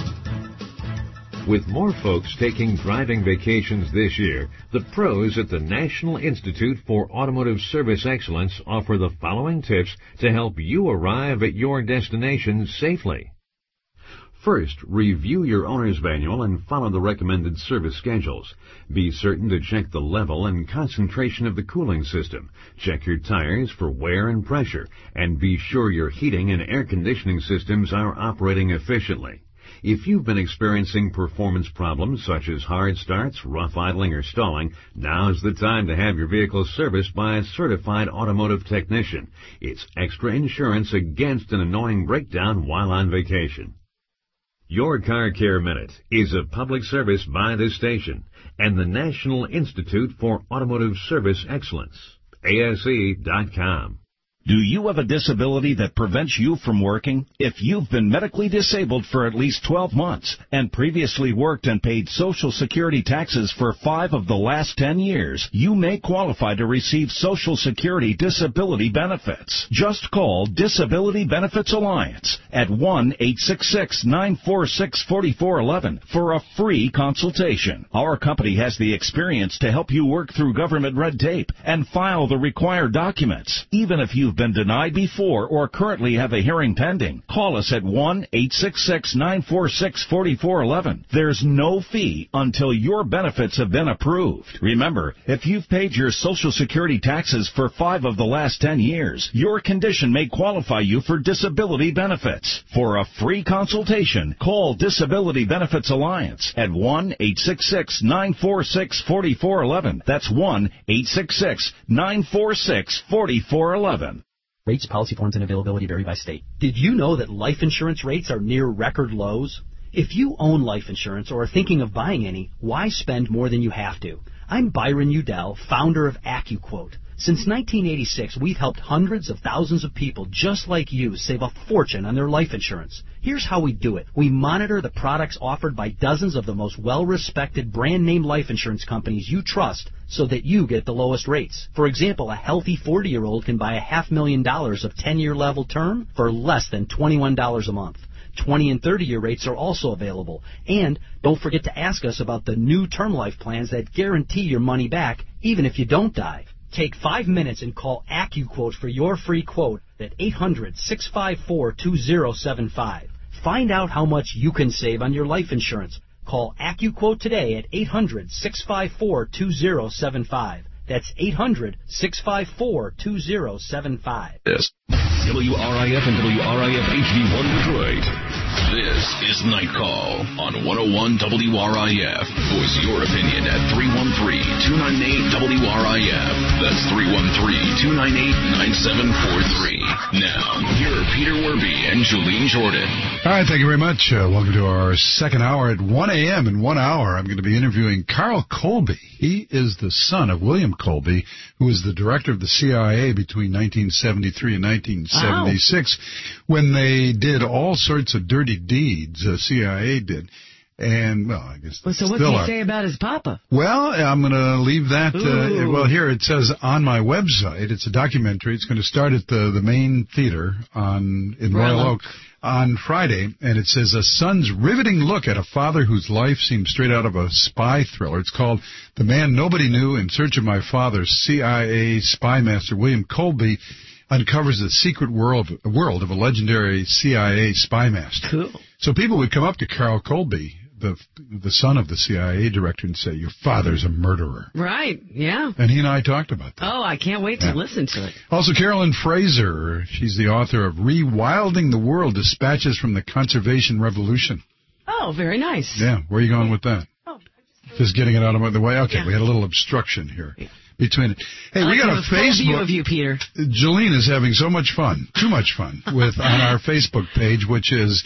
With more folks taking driving vacations this year, the pros at the National Institute for Automotive Service Excellence offer the following tips to help you arrive at your destination safely. First, review your owner's manual and follow the recommended service schedules. Be certain to check the level and concentration of the cooling system. Check your tires for wear and pressure, and be sure your heating and air conditioning systems are operating efficiently. If you've been experiencing performance problems such as hard starts, rough idling, or stalling, now's the time to have your vehicle serviced by a certified automotive technician. It's extra insurance against an annoying breakdown while on vacation. Your Car Care Minute is a public service by this station and the National Institute for Automotive Service Excellence, ASE.com. Do you have a disability that prevents you from working? If you've been medically disabled for at least 12 months and previously worked and paid Social Security taxes for 5 of the last 10 years, you may qualify to receive Social Security disability benefits. Just call Disability Benefits Alliance at 1-866-946-4411 for a free consultation. Our company has the experience to help you work through government red tape and file the required documents, even if you've been denied before or currently have a hearing pending. Call us at 1-866-946-4411. There's no fee until your benefits have been approved. Remember, if you've paid your Social Security taxes for 5 of the last 10 years, your condition may qualify you for disability benefits. For a free consultation, call Disability Benefits Alliance at 1-866-946-4411. That's 1-866-946-4411. Rates, policy forms, and availability vary by state. Did you know that life insurance rates are near record lows? If you own life insurance or are thinking of buying any, why spend more than you have to? I'm Byron Udell, founder of AccuQuote. Since 1986, we've helped hundreds of thousands of people just like you save a fortune on their life insurance. Here's how we do it. We monitor the products offered by dozens of the most well-respected brand-name life insurance companies you trust so that you get the lowest rates. For example, a healthy 40-year-old can buy $500,000 of 10-year level term for less than $21 a month. 20 and 30-year rates are also available. And don't forget to ask us about the new term life plans that guarantee your money back even if you don't die. Take 5 minutes and call AccuQuote for your free quote at 800-654-2075. Find out how much you can save on your life insurance. Call AccuQuote today at 800-654-2075. That's 800-654-2075. Yes. WRIF and WRIF HD1 Detroit. This is Night Call on 101 WRIF. Voice your opinion at 313-298-WRIF. That's 313-298-9743. Now, here are Peter Werby and Jolene Jordan. All right, thank you very much. Welcome to our second hour at 1 a.m. In 1 hour, I'm going to be interviewing Carl Colby. He is the son of William Colby, who was the director of the CIA between 1973 and 1976, when they did all sorts of dirty deeds, the CIA did. And, well, I guess so what's he say about his papa? Well, I'm going to leave that. Well, here it says on my website, it's a documentary. It's going to start at the main theater in Royal Oak on Friday, and it says a son's riveting look at a father whose life seems straight out of a spy thriller. It's called The Man Nobody Knew in Search of My Father. CIA spy master William Colby uncovers the secret world of a legendary CIA spy master. Cool. So people would come up to Carl Colby, the son of the CIA director, and say, your father's a murderer. Right, yeah. And he and I talked about that. Oh, I can't wait to listen to it. Also, Carolyn Fraser, she's the author of Rewilding the World, Dispatches from the Conservation Revolution. Oh, very nice. Yeah, where are you going with that? Oh, just getting it out of the way? Okay, we had a little obstruction here. Between it. Hey, we got a Facebook. View of you, Peter. Jolene is having so much fun, too much fun, on our Facebook page, which is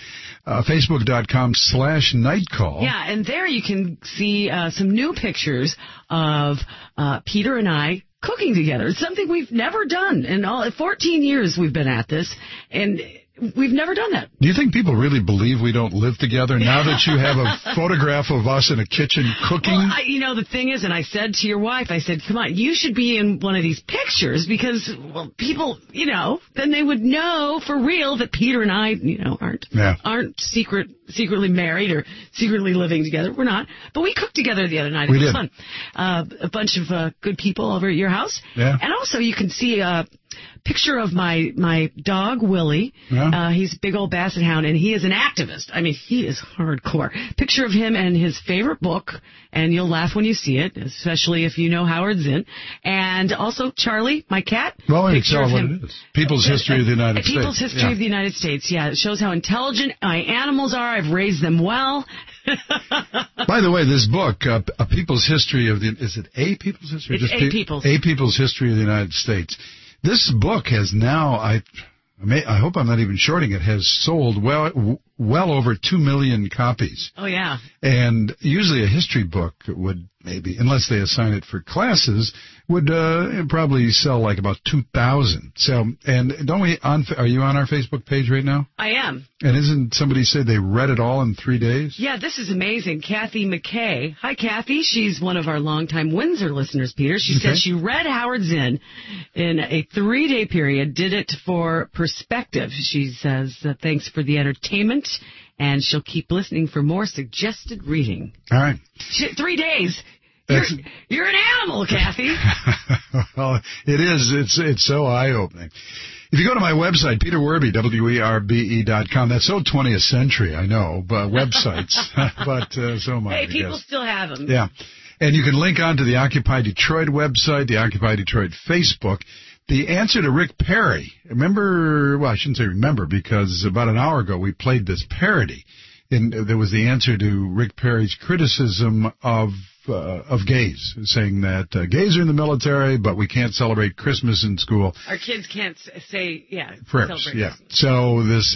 facebook.com/nightcall. Yeah, and there you can see some new pictures of Peter and I cooking together. It's something we've never done in all 14 years we've been at this, and we've never done that. Do you think people really believe we don't live together now that you have a photograph of us in a kitchen cooking? Well, the thing is, and I said to your wife, I said, come on, you should be in one of these pictures because, well, people, then they would know for real that Peter and I, aren't secretly married or secretly living together. We're not. But we cooked together the other night. It was fun. A bunch of good people over at your house. Yeah. And also you can see picture of my dog, Willie. Yeah. He's a big old basset hound, and he is an activist. I mean, he is hardcore. Picture of him and his favorite book, and you'll laugh when you see it, especially if you know Howard Zinn. And also Charlie, my cat. Well, tell what it is. People's History of the United States. People's History of the United States, yeah. It shows how intelligent my animals are. I've raised them well. By the way, this book, A People's History of the... Is it A People's History? It's A People's. A People's History of the United States. This book has now, I hope I'm not even shorting it, has sold well over 2 million copies. Oh, yeah. And usually a history book would maybe, unless they assign it for classes, would probably sell like about 2,000. So, and are you on our Facebook page right now? I am. And isn't somebody said they read it all in 3 days? Yeah, this is amazing. Kathy McKay. Hi, Kathy. She's one of our longtime Windsor listeners, Peter. She said she read Howard Zinn in a 3-day period, did it for perspective. She says, thanks for the entertainment, and she'll keep listening for more suggested reading. All right. 3 days. You're an animal, Kathy. Well, it is. It's so eye-opening. If you go to my website, Peter Werbe, WERBE.com, that's so 20th century, I know, but websites, but so am I. Hey, people still have them. Yeah. And you can link on to the Occupy Detroit website, the Occupy Detroit Facebook. The answer to Rick Perry, remember, well, I shouldn't say remember, because about an hour ago we played this parody. There was the answer to Rick Perry's criticism of gays, saying that gays are in the military, but we can't celebrate Christmas in school. Our kids can't say, prayers, yeah. So this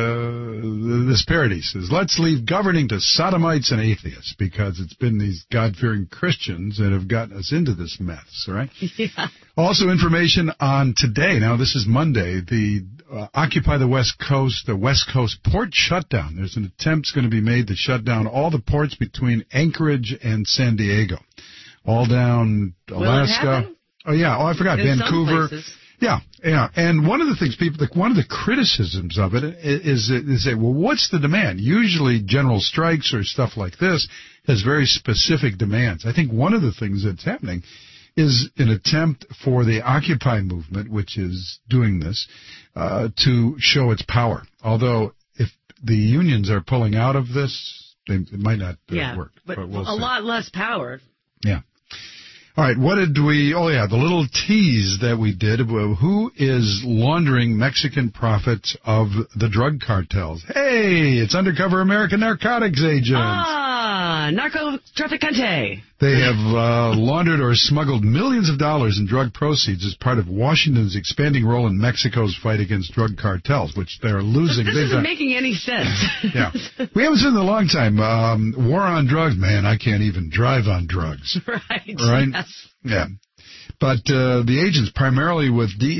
parody says, let's leave governing to sodomites and atheists, because it's been these God-fearing Christians that have gotten us into this mess, all right? Yeah. Also information on today, now this is Monday, the Occupy the West Coast port shutdown. There's an attempt going to be made to shut down all the ports between Anchorage and San Diego. All down Alaska. Oh, yeah. Oh, I forgot. In Vancouver. some places. Yeah. And one of the things one of the criticisms of it is they say, well, what's the demand? Usually general strikes or stuff like this has very specific demands. I think one of the things that's happening is an attempt for the Occupy movement, which is doing this, to show its power. Although, if the unions are pulling out of this, it might not work. But we'll see. lot less power. Yeah. All right, what did we... Oh, yeah, the little tease that we did. Who is laundering Mexican profits of the drug cartels? Hey, it's undercover American narcotics agents. Narcotraficante. They have laundered or smuggled millions of dollars in drug proceeds as part of Washington's expanding role in Mexico's fight against drug cartels, which they're losing. This isn't making any sense. Yeah. We haven't seen it in a long time. War on drugs, man, I can't even drive on drugs. Right? Yes. Yeah. But the agents, primarily with the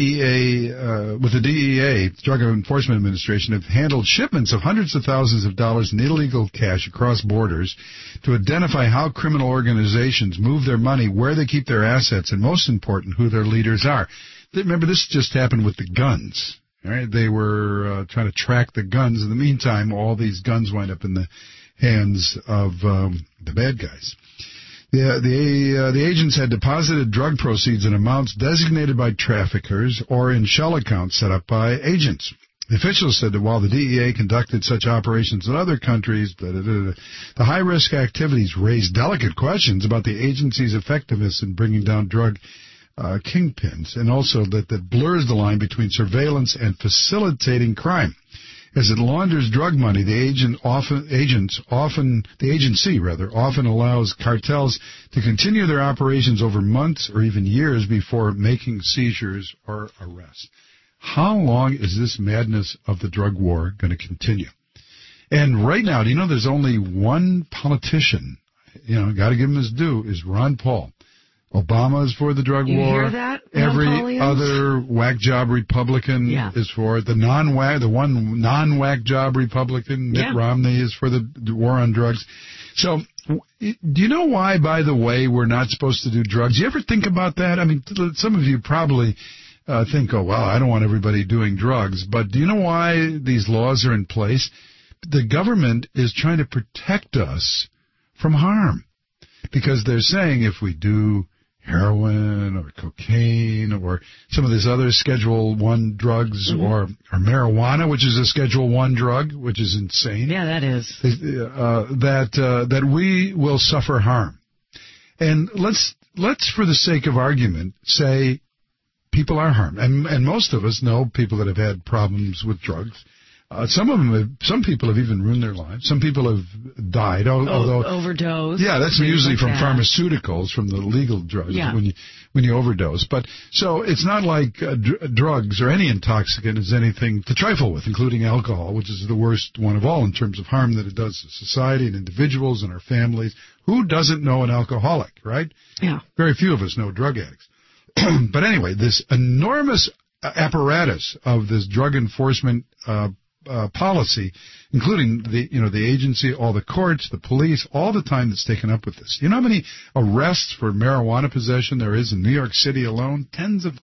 DEA, Drug Enforcement Administration, have handled shipments of hundreds of thousands of dollars in illegal cash across borders to identify how criminal organizations move their money, where they keep their assets, and most important, who their leaders are. Remember, this just happened with the guns. All right? They were trying to track the guns. In the meantime, all these guns wind up in the hands of the bad guys. The agents had deposited drug proceeds in amounts designated by traffickers or in shell accounts set up by agents. The officials said that while the DEA conducted such operations in other countries, the high-risk activities raised delicate questions about the agency's effectiveness in bringing down drug kingpins, and also that blurs the line between surveillance and facilitating crime. As it launders drug money, the agency often allows cartels to continue their operations over months or even years before making seizures or arrests. How long is this madness of the drug war going to continue? And right now, do you know there's only one politician, got to give him his due, is Ron Paul. Obama is for the drug war. You hear that? Every other whack job Republican is for it. The one non-whack job Republican, Mitt Romney, is for the war on drugs. So, do you know why, by the way, we're not supposed to do drugs? You ever think about that? I mean, some of you probably think, oh, well, I don't want everybody doing drugs. But do you know why these laws are in place? The government is trying to protect us from harm. Because they're saying if we do heroin or cocaine or some of these other Schedule I drugs or marijuana, which is a Schedule I drug, which is insane. Yeah, that is. That we will suffer harm. And let's, for the sake of argument, say people are harmed. And most of us know people that have had problems with drugs. Some people have even ruined their lives. Some people have died. Although overdose. Yeah, that's usually from pharmaceuticals, from the legal drugs. Yeah. When you overdose. But so it's not like drugs or any intoxicant is anything to trifle with, including alcohol, which is the worst one of all in terms of harm that it does to society and individuals and our families. Who doesn't know an alcoholic, right? Yeah. Very few of us know drug addicts. But anyway, this enormous apparatus of this drug enforcement policy, including the agency, all the courts, the police, all the time that's taken up with this. You know how many arrests for marijuana possession there is in New York City alone? Tens of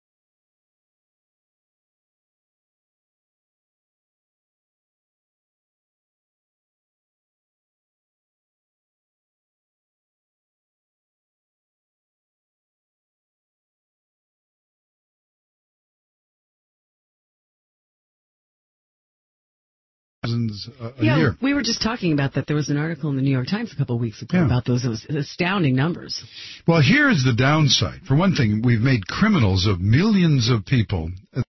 a year. We were just talking about that. There was an article in the New York Times a couple of weeks ago about those. It was astounding numbers. Well, here's the downside. For one thing, we've made criminals of millions of people.